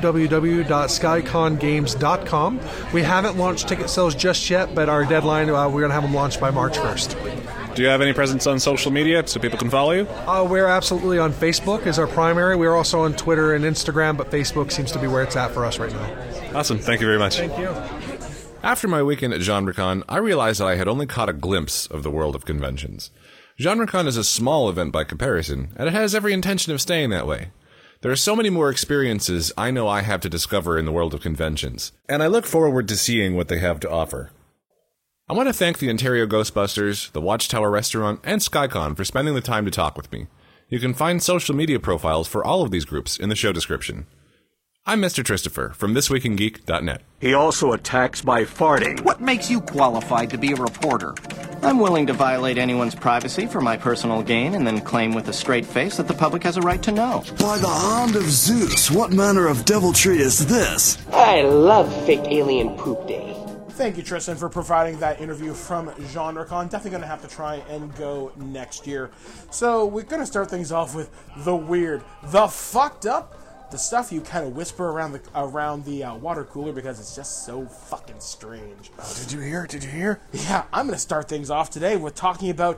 www.skycongames.com. We haven't launched ticket sales just yet, but our deadline, we're going to have them launched by March 1st. Do you have any presence on social media so people can follow you? We're absolutely on Facebook is our primary. We're also on Twitter and Instagram, but Facebook seems to be where it's at for us right now. Awesome. Thank you very much. Thank you. After my weekend at GenreCon, I realized that I had only caught a glimpse of the world of conventions. GenreCon is a small event by comparison, and it has every intention of staying that way. There are so many more experiences I know I have to discover in the world of conventions, and I look forward to seeing what they have to offer. I want to thank the Ontario Ghostbusters, the Watchtower Restaurant, and SkyCon for spending the time to talk with me. You can find social media profiles for all of these groups in the show description. I'm Mr. Christopher from thisweekingeek.net. He also attacks by farting. What makes you qualified to be a reporter? I'm willing to violate anyone's privacy for my personal gain and then claim with a straight face that the public has a right to know. By the hand of Zeus, what manner of deviltry is this? I love fake alien poop day. Thank you, Tristan, for providing that interview from GenreCon. Definitely going to have to try and go next year. So we're going to start things off with the weird, the fucked up, the stuff you kind of whisper around the water cooler because it's just so fucking strange. Did you hear? Did you hear? Yeah, I'm going to start things off today with talking about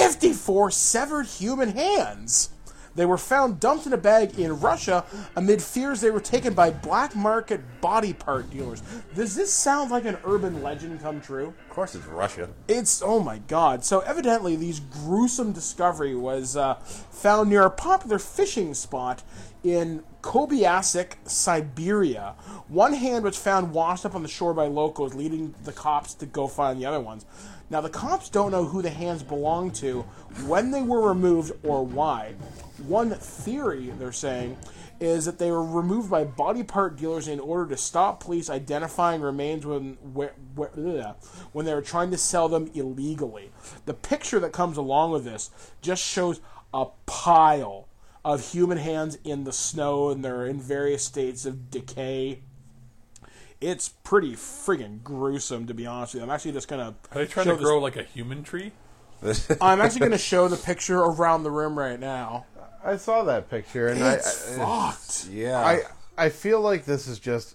54 severed human hands. They were found dumped in a bag in Russia amid fears they were taken by black market body part dealers. Does this sound like an urban legend come true? Of course it's Russia. Oh my god. So evidently this gruesome discovery was found near a popular fishing spot in Kobyasik, Siberia. One hand was found washed up on the shore by locals, leading the cops to go find the other ones. Now, the cops don't know who the hands belong to, when they were removed, or why. One theory, they're saying, is that they were removed by body part dealers in order to stop police identifying remains when they were trying to sell them illegally. The picture that comes along with this just shows a pile of human hands in the snow, and they're in various states of decay. It's pretty friggin' gruesome, to be honest with you. I'm actually just going to... Are they trying to grow like a human tree? I'm actually going to show the picture around the room right now. I saw that picture, and it's fucked. Yeah. I feel like this is just...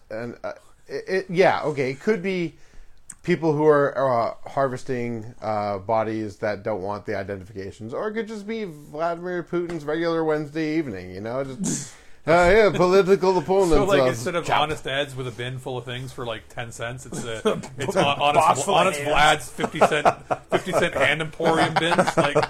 it could be people who are harvesting bodies that don't want the identifications, or it could just be Vladimir Putin's regular Wednesday evening, just... political opponents. So, instead of honest ads with a bin full of things for 10 cents, it's honest Vlad's 50 cent hand emporium bins.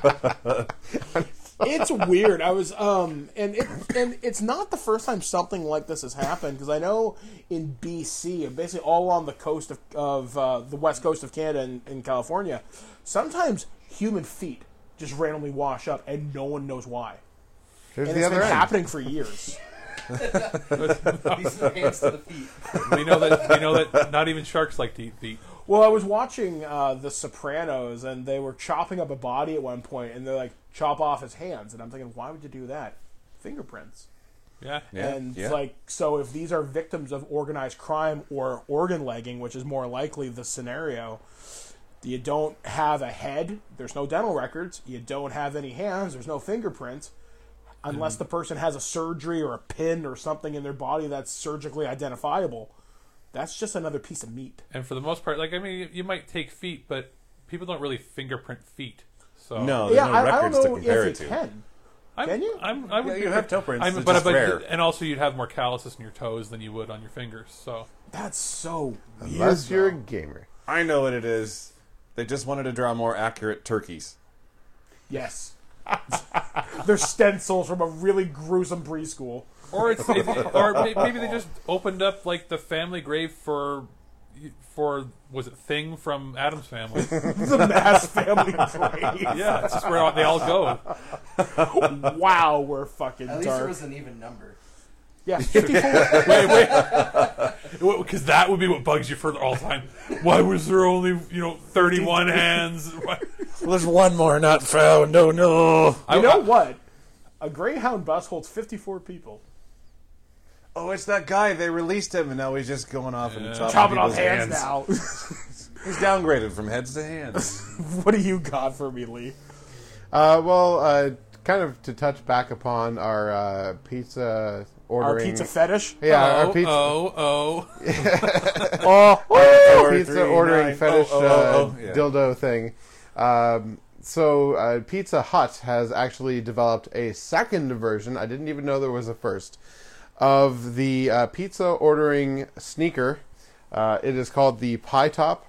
It's weird. I was and it's not the first time something like this has happened, because I know in BC and basically all along the coast of the west coast of Canada and in California, sometimes human feet just randomly wash up and no one knows why. There's and the it's other been end. happening for years. These are hands to the feet. We know that not even sharks like to eat feet. Well, I was watching The Sopranos, and they were chopping up a body at one point, and they're like, chop off his hands. And I'm thinking, why would you do that? Fingerprints. Yeah. And like, so if these are victims of organized crime or organ legging, which is more likely the scenario, you don't have a head, there's no dental records, you don't have any hands, there's no fingerprints, unless the person has a surgery or a pin or something in their body that's surgically identifiable. That's just another piece of meat. And for the most part, like, I mean, you might take feet, but people don't really fingerprint feet. So no, there's no records to compare it to. Can you? You have toe prints. It's but just rare. And also, you'd have more calluses in your toes than you would on your fingers. So that's so weird. Unless you're a gamer. I know what it is. They just wanted to draw more accurate turkeys. Yes. They're stencils from a really gruesome preschool. Or maybe they just opened up like the family grave for was it Thing from Addams Family? The mass family grave. Yeah, it's just where they all go. Wow, we're fucking At least dark. there was an even number. Yeah, 54. Wait. Because that would be what bugs you for all time. Why was there only 31 hands? Well, there's one more not found. Oh no! You know what? A Greyhound bus holds 54 people. Oh, it's that guy. They released him, and now he's just going off and chopping off hands now. He's downgraded from heads to hands. What do you got for me, Lee? Kind of to touch back upon our pizza ordering. Our pizza fetish? Yeah, our pizza. Pizza ordering fetish dildo thing. So Pizza Hut has actually developed a second version. I didn't even know there was a first. Of the pizza ordering sneaker. It is called the Pie Top.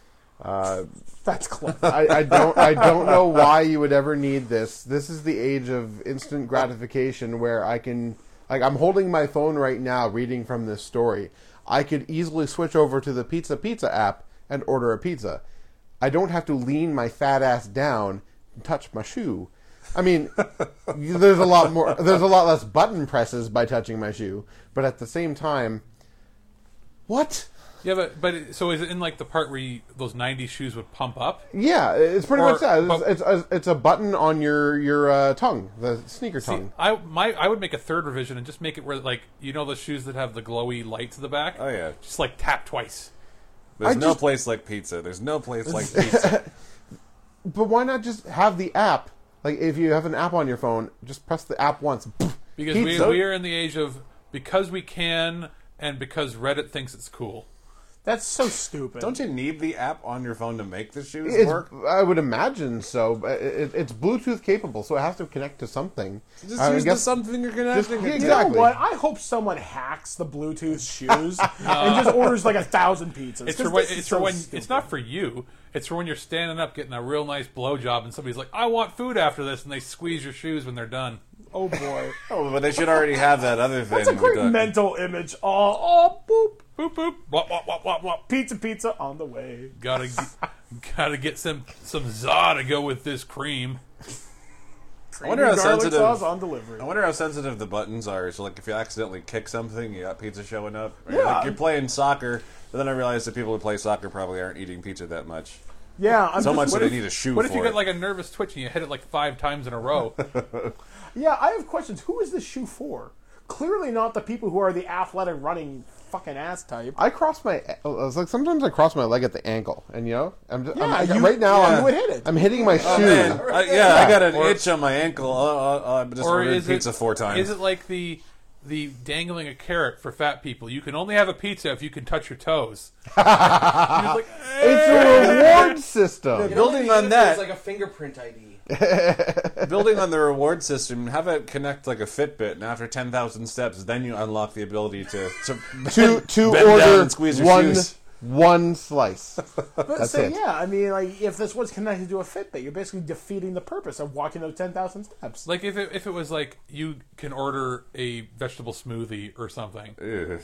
That's clever. I don't know why you would ever need this. This is the age of instant gratification where I can, like, I'm holding my phone right now reading from this story. I could easily switch over to the Pizza app and order a pizza. I don't have to lean my fat ass down and touch my shoe. I mean, there's a lot less button presses by touching my shoe, but at the same time, what? Yeah, but so is it in like the part where those 90s shoes would pump up? Yeah, it's pretty much that. It's a button on your tongue, the sneaker tongue. I would make a third revision and just make it where, like, the shoes that have the glowy lights at the back? Oh, yeah. Just like tap twice. There's no place like pizza. There's no place like pizza. But why not just have the app? Like, if you have an app on your phone, just press the app once. Because we are in the age of because we can and because Reddit thinks it's cool. That's so stupid. Don't you need the app on your phone to make the shoes work? I would imagine so. But it's Bluetooth capable, so it has to connect to something. Just use the something you're connecting. Exactly. You know what? I hope someone hacks the Bluetooth shoes and just orders like 1,000 pizzas. It's not for you. It's for when you're standing up getting a real nice blowjob and somebody's like, I want food after this, and they squeeze your shoes when they're done. Oh, boy. Oh, but they should already have that other thing. That's a great mental image. Oh, boop, boop, boop, wop, wop, wop, wop, wop. Pizza on the way. Gotta get some za to go with this cream. I wonder how sensitive. Sauce on delivery. I wonder how sensitive the buttons are. So, like, if you accidentally kick something, you got pizza showing up. Or Yeah. you're playing soccer, but then I realized that people who play soccer probably aren't eating pizza that much. Yeah, so much that they need a shoe. What if you get like a nervous twitch and you hit it like 5 times in a row? Yeah, I have questions. Who is this shoe for? Clearly not the people who are the athletic running fucking ass type. Sometimes I cross my leg at the ankle, and I'm would hit it. I'm hitting my shoe. I got an itch on my ankle. I just ordered pizza 4 times. Is it like the dangling a carrot for fat people? You can only have a pizza if you can touch your toes. Like, it's a reward system. Building on that, it's like a fingerprint ID. Building on the reward system, have it connect like a Fitbit, and after 10,000 steps, then you unlock the ability to bend order down and squeeze your shoes. One slice. But yeah, I mean, like, if this was connected to a Fitbit, you're basically defeating the purpose of walking those 10,000 steps. Like if it was like you can order a vegetable smoothie or something.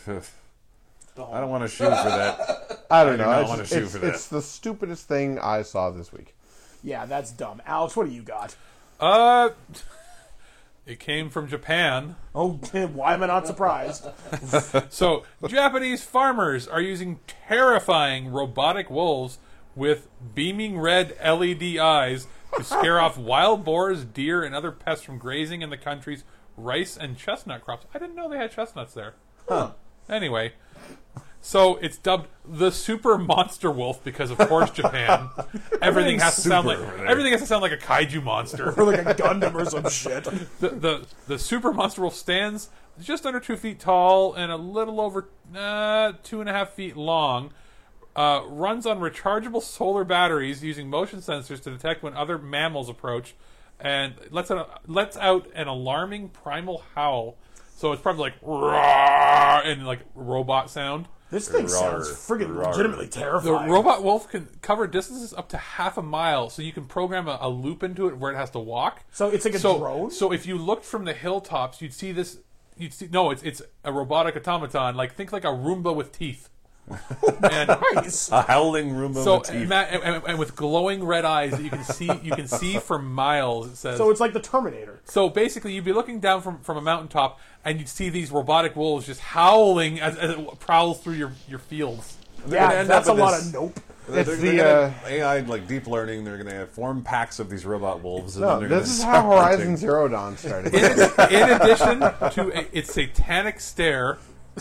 I don't want a shoe for that. I don't know. I want a shoe for that. It's the stupidest thing I saw this week. Yeah, that's dumb. Alex, what do you got? It came from Japan. Oh, why am I not surprised? So, Japanese farmers are using terrifying robotic wolves with beaming red LED eyes to scare off wild boars, deer, and other pests from grazing in the country's rice and chestnut crops. I didn't know they had chestnuts there. Huh. Anyway, so it's dubbed the Super Monster Wolf because, of course, Japan. Everything has to sound like a kaiju monster, or like a Gundam or some shit. The Super Monster Wolf stands just under 2 feet tall and a little over 2.5 feet long. Runs on rechargeable solar batteries using motion sensors to detect when other mammals approach, and lets out an alarming primal howl. So it's probably like roar and like robot sound. This thing sounds friggin' legitimately terrifying. The robot wolf can cover distances up to half a mile, so you can program a loop into it where it has to walk. So it's like a drone? So if you looked from the hilltops, you'd see this. It's a robotic automaton. Like, think like a Roomba with teeth. And nice. A howling Roomba with teeth. And with glowing red eyes that you can see for miles. It says. So it's like the Terminator. So basically, you'd be looking down from a mountaintop, and you'd see these robotic wolves just howling as it prowls through your fields. Yeah, that's a lot of nope. They're gonna AI like deep learning. They're going to form packs of these robot wolves. And then this is how Horizon Zero Dawn started. In addition to its satanic stare,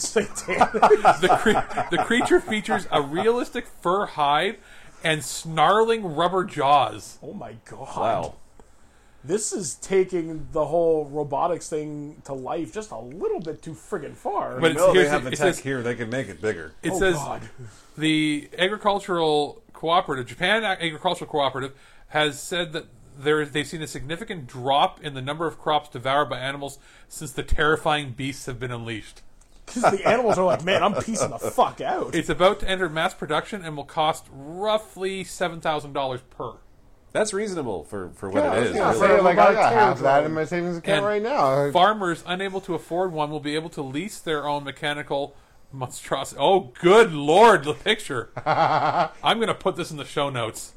the creature features a realistic fur hide and snarling rubber jaws. Oh my god! Wow. This is taking the whole robotics thing to life just a little bit too friggin' far. But they have the tech here; they can make it bigger. It says the agricultural cooperative, Japan Agricultural Cooperative, has said that they've seen a significant drop in the number of crops devoured by animals since the terrifying beasts have been unleashed. Because the animals are like, man, I'm piecing the fuck out. It's about to enter mass production and will cost roughly $7,000 per. That's reasonable for what it is. Yeah, really. I got half that in my savings account right now. Farmers unable to afford one will be able to lease their own mechanical monstrosity. Oh, good lord, the picture. I'm going to put this in the show notes.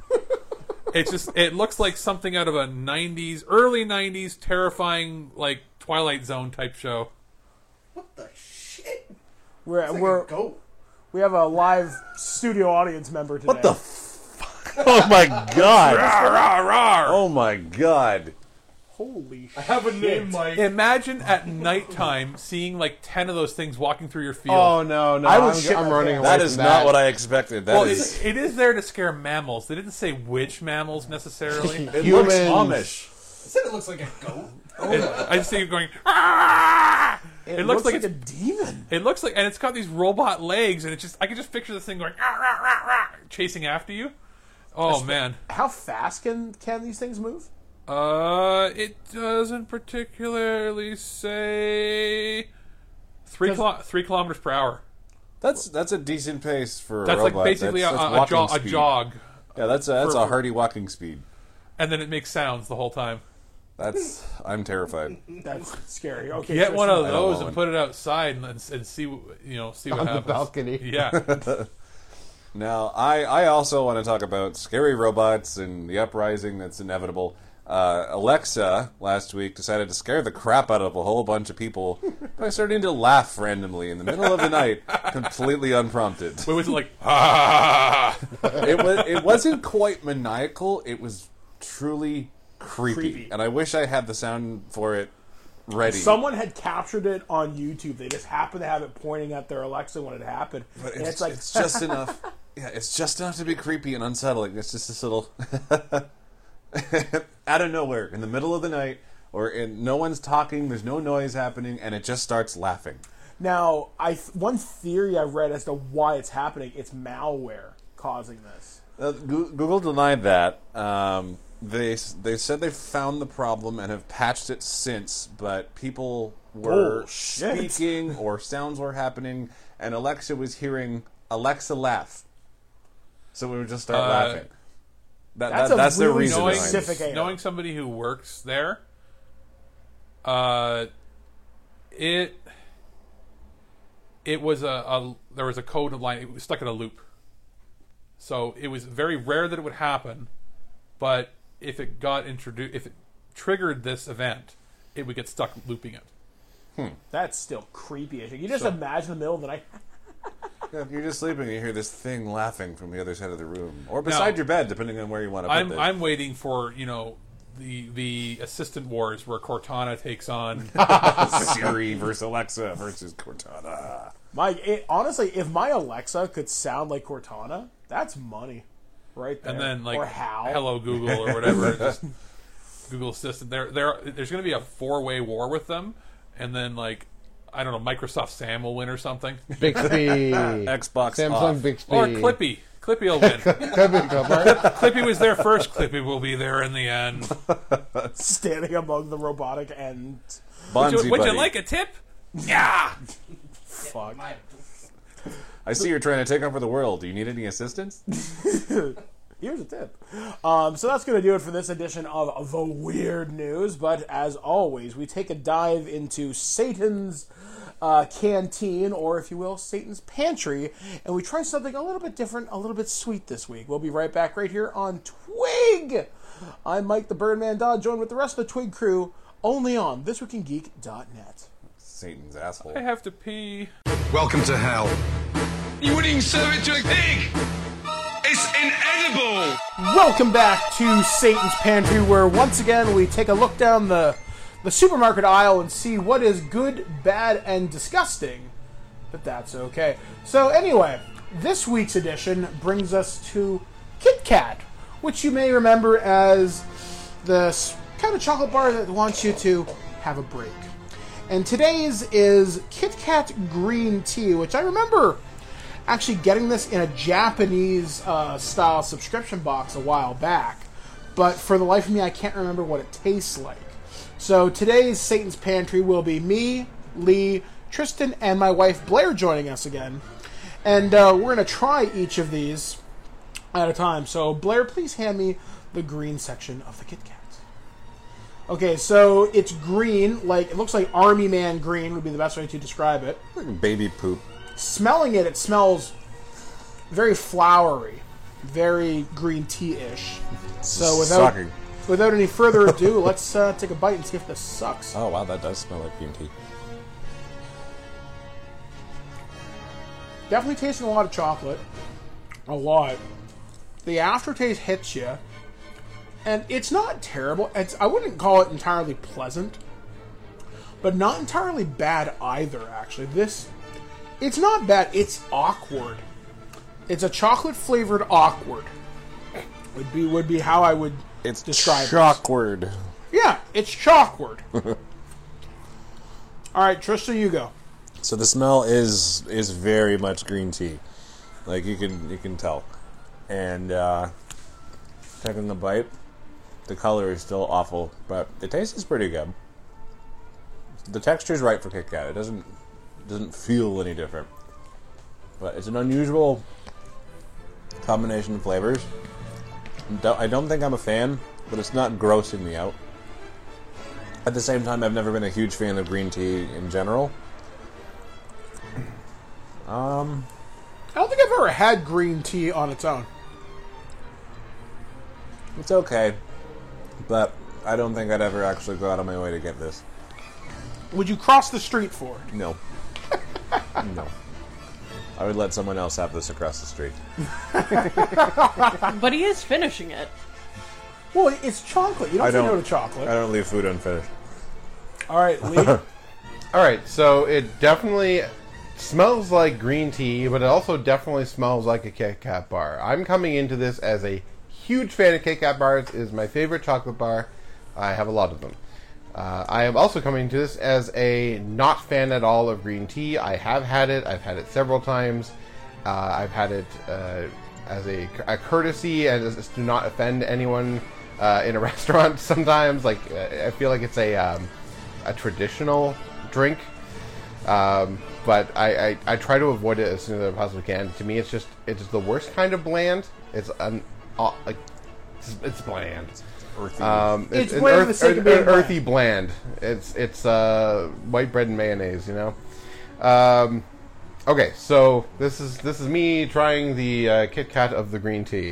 It looks like something out of a early 90s, terrifying, like, Twilight Zone type show. What the shit? We have a live studio audience member today. What the Oh my god! Oh my god! Holy shit. I have a name, Mike. Imagine at nighttime seeing like 10 of those things walking through your field. Oh no, I'm running away. That is not what I expected. It is there to scare mammals. They didn't say which mammals necessarily. It looks Amish. I said it looks like a goat. I just think you're going. Ah! It looks like a demon. It looks like, and it's got these robot legs, and I can just picture this thing going chasing after you. Oh man! How fast can these things move? It doesn't particularly say 3 kilometers per hour. That's a decent pace for a robot. That's like basically that's a jog. Yeah, that's a hearty walking speed. And then it makes sounds the whole time. I'm terrified. That's scary. Okay, get one of those and put it outside and see what happens. On the balcony. Yeah. Now, I also want to talk about scary robots and the uprising that's inevitable. Alexa last week decided to scare the crap out of a whole bunch of people by starting to laugh randomly in the middle of the night, completely unprompted. Wait, was it like, ah? It wasn't quite maniacal. It was truly creepy. And I wish I had the sound for it ready. Someone had captured it on YouTube. They just happened to have it pointing at their Alexa when it happened. But and it's like it's just enough. Yeah, it's just enough to be creepy and unsettling. It's just this little out of nowhere in the middle of the night, no one's talking. There's no noise happening, and it just starts laughing. Now, one theory I read as to why it's happening, it's malware causing this. Google denied that. They said they found the problem and have patched it since, but people were speaking or sounds were happening, and Alexa was hearing Alexa laugh. So we would just start laughing. That's their reason. Knowing somebody who works there, it was there was a code line. It was stuck in a loop. So it was very rare that it would happen, but if it got introduced, if it triggered this event, it would get stuck looping it. That's still creepy. You just imagine the middle of the night. Yeah, you're just sleeping and you hear this thing laughing from the other side of the room. Or beside your bed, depending on where you want to put it. I'm waiting for, the Assistant Wars where Cortana takes on Siri versus Alexa versus Cortana. Honestly, if my Alexa could sound like Cortana, that's money right there. And then, or Hal. Hello Google or whatever. Just Google Assistant. There's going to be a 4-way war with them. And then, I don't know, Microsoft Sam will win or something. Bixby. Xbox Samsung off. Bixby. Or Clippy. Clippy will win. Clippy was there first. Clippy will be there in the end. Standing among the robotic and... Would you like a tip? Yeah! Fuck. I see you're trying to take over the world. Do you need any assistance? Here's a tip. So that's going to do it for this edition of The Weird News. But as always, we take a dive into Satan's canteen, or if you will, Satan's pantry, and we try something a little bit different, a little bit sweet this week. We'll be right back right here on Twig. I'm Mike the Birdman Dodd, joined with the rest of the Twig crew, only on thisweekingeek.net. Satan's asshole. I have to pee. Welcome to hell. You wouldn't even serve it to a pig. It's inedible. Welcome back to Satan's Pantry, where once again we take a look down the supermarket aisle and see what is good, bad, and disgusting. But that's okay. So anyway, this week's edition brings us to Kit Kat, which you may remember as the kind of chocolate bar that wants you to have a break. And today's is Kit Kat Green Tea, which I remember actually getting this in a Japanese style subscription box a while back. But for the life of me, I can't remember what it tastes like. So today's Satan's Pantry will be me, Lee, Tristan, and my wife Blair joining us again. And we're going to try each of these at a time. So Blair, please hand me the green section of the Kit Kat. Okay, so it's green, it looks like Army Man green would be the best way to describe it. Like baby poop. Smelling it smells very flowery, very green tea-ish. So without any further ado, let's take a bite and see if this sucks. Oh wow, that does smell like green tea. Definitely tasting a lot of chocolate. A lot. The aftertaste hits you. And it's not terrible. I wouldn't call it entirely pleasant. But not entirely bad either, actually. It's not bad. It's awkward. It's a chocolate-flavored awkward. Would be how I would describe it. It's chalkward. Yeah, it's chalkward. All right, Tristan, you go. So the smell is very much green tea, you can tell, and taking the bite, the color is still awful, but the taste is pretty good. The texture is right for Kit Kat. It doesn't feel any different, but it's an unusual combination of flavors. I don't think I'm a fan, but it's not grossing me out. At the same time, I've never been a huge fan of green tea in general. I don't think I've ever had green tea on its own. It's okay, but I don't think I'd ever actually go out of my way to get this. Would you cross the street for it? No. No. I would let someone else have this across the street. But he is finishing it. Well, it's chocolate. You don't say no to chocolate. I don't leave food unfinished. All right, Lee. All right, so it definitely smells like green tea, but it also definitely smells like a Kit Kat bar. I'm coming into this as a huge fan of Kit Kat bars. It is my favorite chocolate bar. I have a lot of them. I am also coming to this as a not fan at all of green tea. I have had it. I've had it several times. I've had it as a courtesy and as to not offend anyone in a restaurant sometimes. I feel like it's a traditional drink. But I try to avoid it as soon as I possibly can. To me, it's just the worst kind of bland. It's bland. Earthy. It's bland for the sake of being bland. Earthy bland. It's white bread and mayonnaise, you know. Okay, so this is me trying the Kit Kat of the green tea.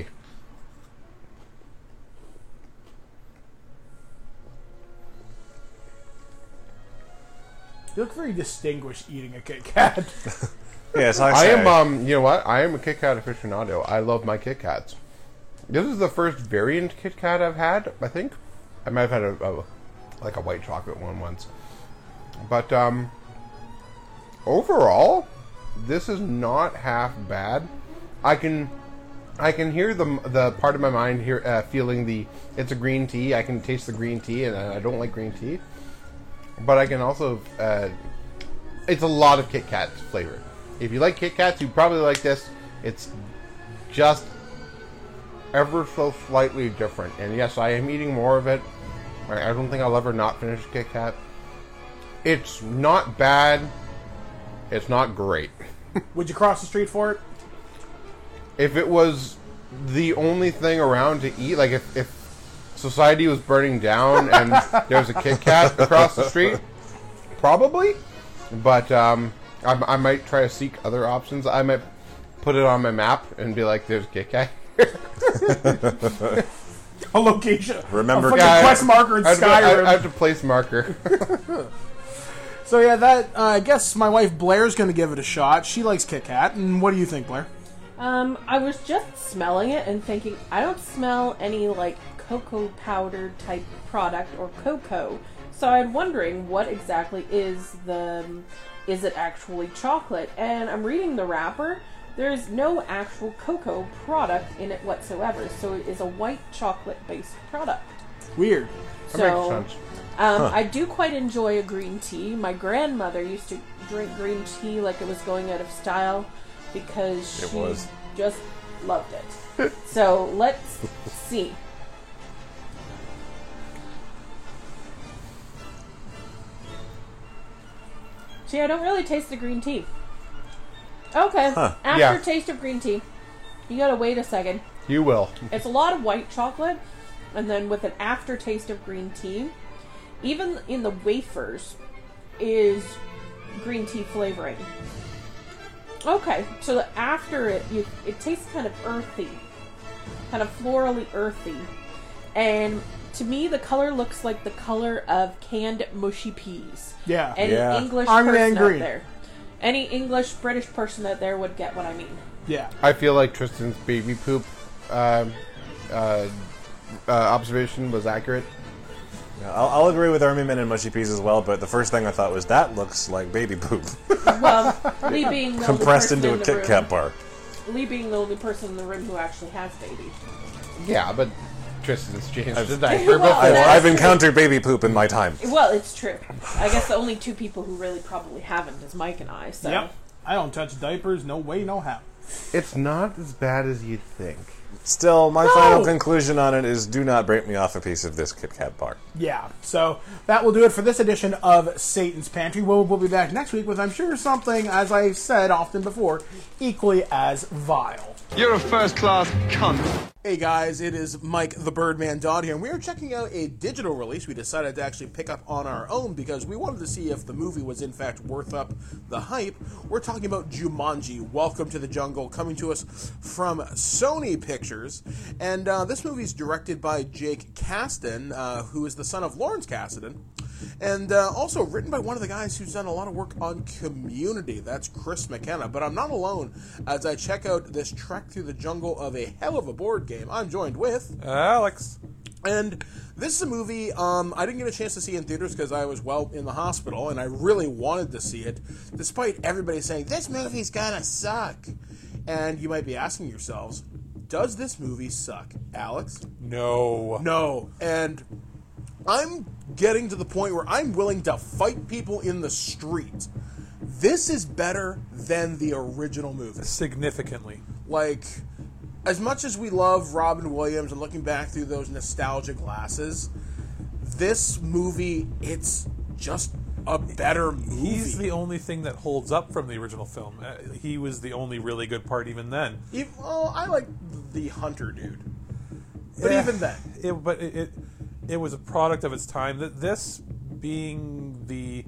You look very distinguished eating a Kit Kat. Yes, I am. You know what? I am a Kit Kat aficionado. I love my Kit Kats. This is the first variant Kit Kat I've had. I think I might have had a white chocolate one once, but overall, this is not half bad. I can hear the part of my mind here feeling it's a green tea. I can taste the green tea, and I don't like green tea. But I can also it's a lot of Kit Kat flavor. If you like Kit Kats, you probably like this. It's just ever so slightly different. And yes, I am eating more of it. I don't think I'll ever not finish a Kit Kat. It's not bad. It's not great. Would you cross the street for it? If it was the only thing around to eat, like if society was burning down and there was a Kit Kat across the street, probably. But I might try to seek other options. I might put it on my map and be like, "There's Kit Kat." A location. Remember, quest marker in Skyrim. I have to place marker. So yeah, that I guess my wife Blair's going to give it a shot. She likes Kit Kat, and what do you think, Blair? I was just smelling it and thinking, I don't smell any like cocoa powder type product or cocoa. So I'm wondering what exactly is it actually chocolate? And I'm reading the wrapper. There's no actual cocoa product in it whatsoever. So it is a white chocolate based product. Weird. So, that makes sense. I do quite enjoy a green tea. My grandmother used to drink green tea like it was going out of style because she just loved it. So let's see. See, I don't really taste the green tea. Okay, aftertaste of green tea. You gotta wait a second. You will. It's a lot of white chocolate, and then with an aftertaste of green tea. Even in the wafers is green tea flavoring. Okay, so after it tastes kind of earthy, kind of florally earthy, and to me the color looks like the color of canned mushy peas. Yeah. Any English person out there, any English British person out there would get what I mean. Yeah. I feel like Tristan's baby poop observation was accurate. Yeah, I'll agree with Army Men and Mushy Peas as well, but the first thing I thought was, that looks like baby poop. Well, Lee being the compressed only into a Kit Kat bar. Lee being the only person in the room who actually has baby. Yeah, but Tristan's changed the Well, diaper before. I've encountered baby poop in my time. Well, it's true. I guess the only two people who really probably haven't is Mike and I. So. Yep. I don't touch diapers. No way, no how. It's not as bad as you'd think. Still, my final conclusion on it is, do not break me off a piece of this Kit Kat bar. Yeah, so that will do it for this edition of Satan's Pantry. We'll be back next week with, I'm sure, something, as I've said often before, equally as vile. You're a first-class cunt. Hey guys, it is Mike the Birdman Dodd here, and we are checking out a digital release we decided to actually pick up on our own because we wanted to see if the movie was in fact worth up the hype. We're talking about Jumanji, Welcome to the Jungle, coming to us from Sony Pictures, and this movie is directed by Jake Kasdan, who is the son of Lawrence Kasdan, and also written by one of the guys who's done a lot of work on Community. That's Chris McKenna. But I'm not alone as I check out this trek through the jungle of a hell of a board game. I'm joined with Alex. And this is a movie I didn't get a chance to see in theaters because I was, in the hospital, and I really wanted to see it, despite everybody saying, this movie's gonna suck. And you might be asking yourselves, does this movie suck, Alex? No. No. And I'm getting to the point where I'm willing to fight people in the street. This is better than the original movie. Significantly. Like, as much as we love Robin Williams and looking back through those nostalgia glasses, this movie, it's just a better movie. He's the only thing that holds up from the original film. He was the only really good part even then. I like the Hunter dude. But even then. It was a product of its time. This being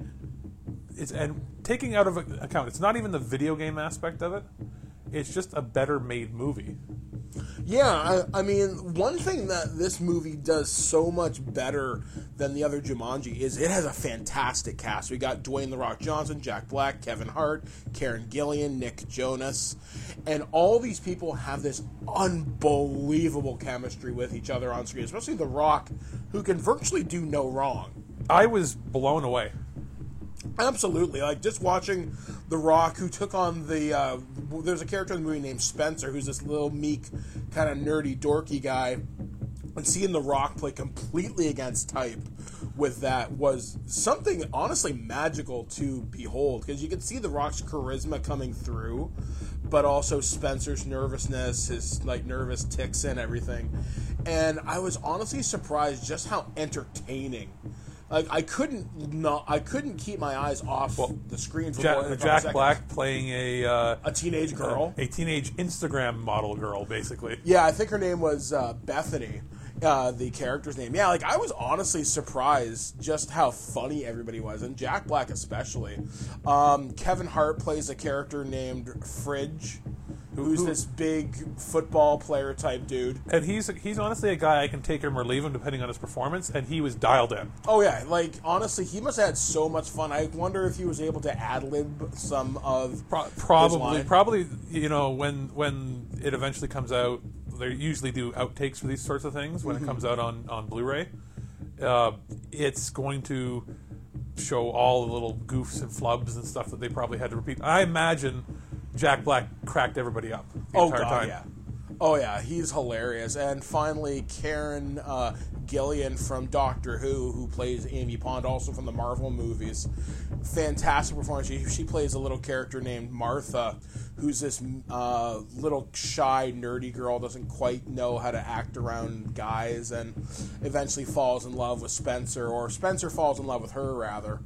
and taking out of account, it's not even the video game aspect of it. It's just a better made movie. Yeah, I mean, one thing that this movie does so much better than the other Jumanji is it has a fantastic cast. We got Dwayne "The Rock" Johnson, Jack Black, Kevin Hart, Karen Gillan, Nick Jonas, and all these people have this unbelievable chemistry with each other on screen, especially The Rock, who can virtually do no wrong. I was blown away. Absolutely. Like, just watching The Rock, who took on the... there's a character in the movie named Spencer, who's this little, meek, kind of nerdy, dorky guy. And seeing The Rock play completely against type with that was something, honestly, magical to behold. Because you could see The Rock's charisma coming through, but also Spencer's nervousness, his, like, nervous tics and everything. And I was honestly surprised just how entertaining... Like, I couldn't keep my eyes off the screen for more than a couple Jack seconds. Black playing a teenage girl, a teenage Instagram model girl, basically. Yeah, I think her name was Bethany, the character's name. Yeah, like, I was honestly surprised just how funny everybody was, and Jack Black especially. Kevin Hart plays a character named Fridge, who's this big football player type dude. And he's honestly a guy I can take him or leave him depending on his performance, and he was dialed in. Oh yeah, like, honestly, he must have had so much fun. I wonder if he was able to ad-lib some of Probably, you know, when it eventually comes out, they usually do outtakes for these sorts of things when it comes out on Blu-ray. It's going to show all the little goofs and flubs and stuff that they probably had to repeat. I imagine Jack Black cracked everybody up the entire time. Yeah. Oh, yeah, he's hilarious. And finally, Karen Gillan from Doctor Who plays Amy Pond, also from the Marvel movies. Fantastic performance. She plays a little character named Martha, who's this little shy, nerdy girl, doesn't quite know how to act around guys, and eventually falls in love with Spencer, or Spencer falls in love with her, rather.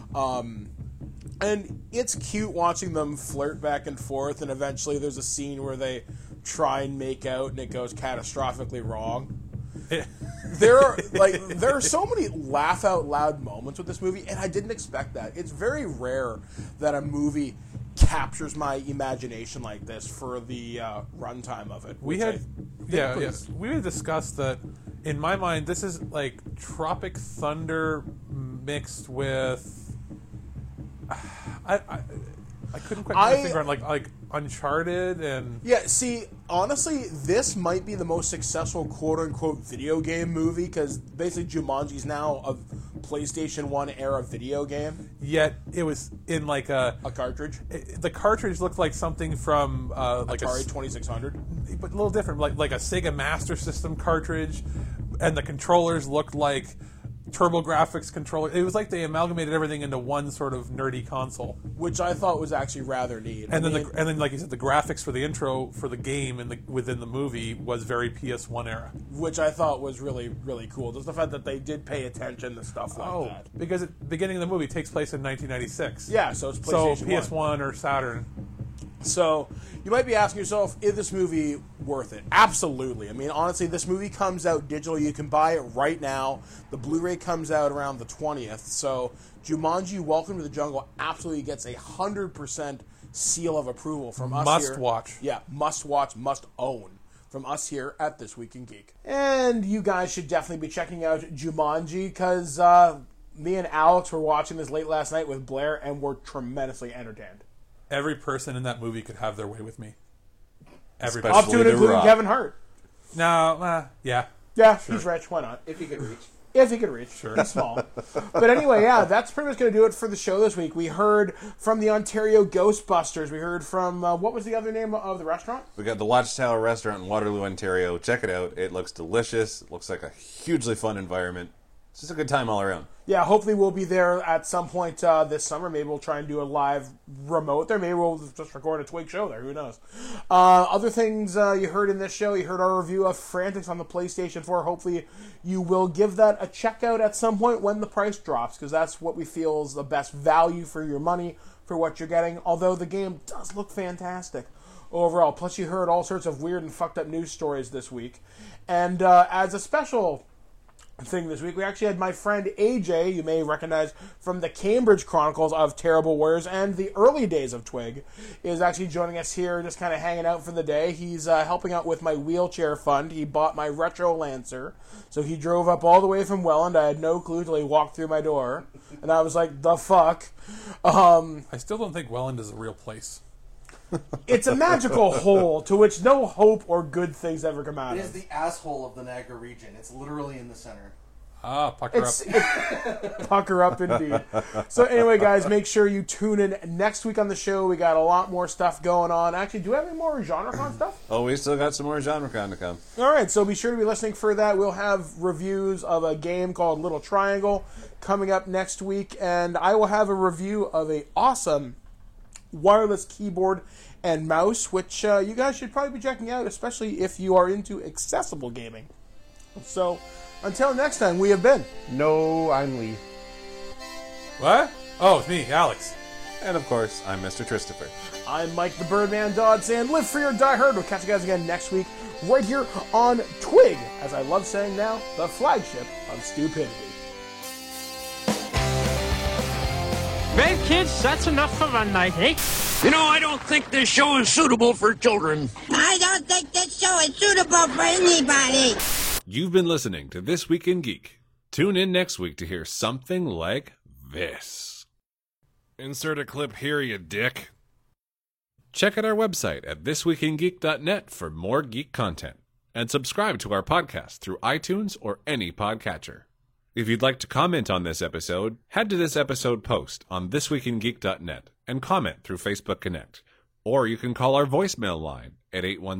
And it's cute watching them flirt back and forth, and eventually there's a scene where they try and make out, and it goes catastrophically wrong. There are so many laugh out loud moments with this movie, and I didn't expect that. It's very rare that a movie captures my imagination like this for the runtime of it. We had discussed that. In my mind, this is like Tropic Thunder mixed with. I couldn't quite put my finger on like Uncharted and... Yeah, see, honestly, this might be the most successful quote-unquote video game movie, because basically Jumanji's now a PlayStation 1 era video game. Yet, it was in like a cartridge? The cartridge looked like something from... like Atari 2600? But a little different, like a Sega Master System cartridge, and the controllers looked like... TurboGrafx controller. It was like they amalgamated everything into one sort of nerdy console, which I thought was actually rather neat. And then, like you said, the graphics for the intro for the game and within the movie was very PS1 era, which I thought was really, really cool. Just the fact that they did pay attention to stuff like that. Because the beginning of the movie takes place in 1996. Yeah, so it's PlayStation 1. PS1 or Saturn. So you might be asking yourself, is this movie worth it? Absolutely. I mean, honestly, this movie comes out digital. You can buy it right now. The Blu-ray comes out around the 20th. So Jumanji: Welcome to the Jungle absolutely gets 100% seal of approval from us here. Must watch. Yeah, must watch, must own from us here at This Week in Geek. And you guys should definitely be checking out Jumanji, because me and Alex were watching this late last night with Blair, and we're tremendously entertained. Every person in that movie could have their way with me. Everybody. Up to and including Kevin Hart. No, yeah. Yeah, sure. He's rich. Why not? If he could reach. If he could reach. Sure. He's small. But anyway, yeah, that's pretty much going to do it for the show this week. We heard from the Ontario Ghostbusters. We heard from, what was the other name of the restaurant? We got the Watchtower Restaurant in Waterloo, Ontario. Check it out. It looks delicious. It looks like a hugely fun environment. It's just a good time all around. Yeah, hopefully we'll be there at some point this summer. Maybe we'll try and do a live remote there. Maybe we'll just record a Twig show there. Who knows? Other things you heard in this show, you heard our review of Frantics on the PlayStation 4. Hopefully you will give that a check out at some point when the price drops, because that's what we feel is the best value for your money for what you're getting, although the game does look fantastic overall. Plus you heard all sorts of weird and fucked up news stories this week. And as a special thing this week. We actually had my friend AJ, you may recognize from the Cambridge Chronicles of Terrible Warriors and the early days of Twig, is actually joining us here, just kind of hanging out for the day. He's helping out with my wheelchair fund. He bought my Retro Lancer, so he drove up all the way from Welland. I had no clue till he walked through my door, and I was like, the fuck? I still don't think Welland is a real place. It's a magical hole to which no hope or good things ever come out It of. is the asshole of the Niagara region. It's literally in the center. Ah, pucker up. Pucker up indeed. So anyway, guys, make sure you tune in next week on the show. We got a lot more stuff going on. Actually, do we have any more GenreCon stuff? Oh, we still got some more GenreCon to come. All right, so be sure to be listening for that. We'll have reviews of a game called Little Triangle coming up next week, and I will have a review of a awesome wireless keyboard and mouse, which you guys should probably be checking out, especially if you are into accessible gaming. So, until next time, we have been... No, I'm Lee. What? Oh, it's me, Alex. And of course, I'm Mr. Christopher. I'm Mike the Birdman Dodd saying live free or die hard. We'll catch you guys again next week, right here on Twig, as I love saying now, the flagship of stupidity. Well, kids, that's enough for one night, eh? You know, I don't think this show is suitable for children. I don't think this show is suitable for anybody. You've been listening to This Week in Geek. Tune in next week to hear something like this. Insert a clip here, you dick. Check out our website at thisweekingeek.net for more geek content. And subscribe to our podcast through iTunes or any podcatcher. If you'd like to comment on this episode, head to this episode post on thisweekingeek.net and comment through Facebook Connect. Or you can call our voicemail line at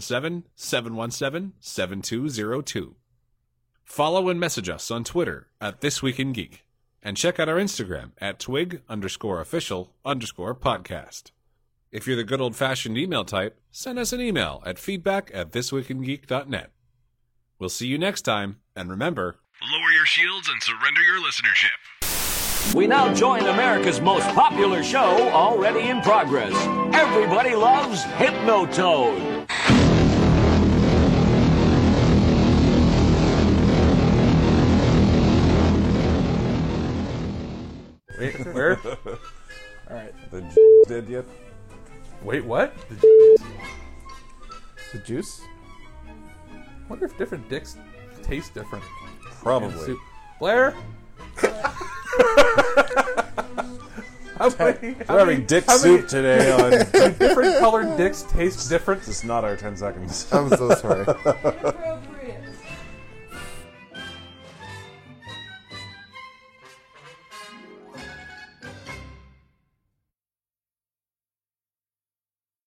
817-717-7202. Follow and message us on Twitter at thisweekingeek. And check out our Instagram at twig_official_podcast. If you're the good old-fashioned email type, send us an email at feedback@thisweekingeek.net. We'll see you next time, and remember... Lower your shields and surrender your listenership. We now join America's most popular show, already in progress. Everybody loves Hypnotoad. Wait, where? All right. The did yet? Wait, what? The juice? I wonder if different dicks taste different. Probably. Blair? We're having dick soup today on... Different colored dicks taste different? It's not our 10 seconds. I'm so sorry.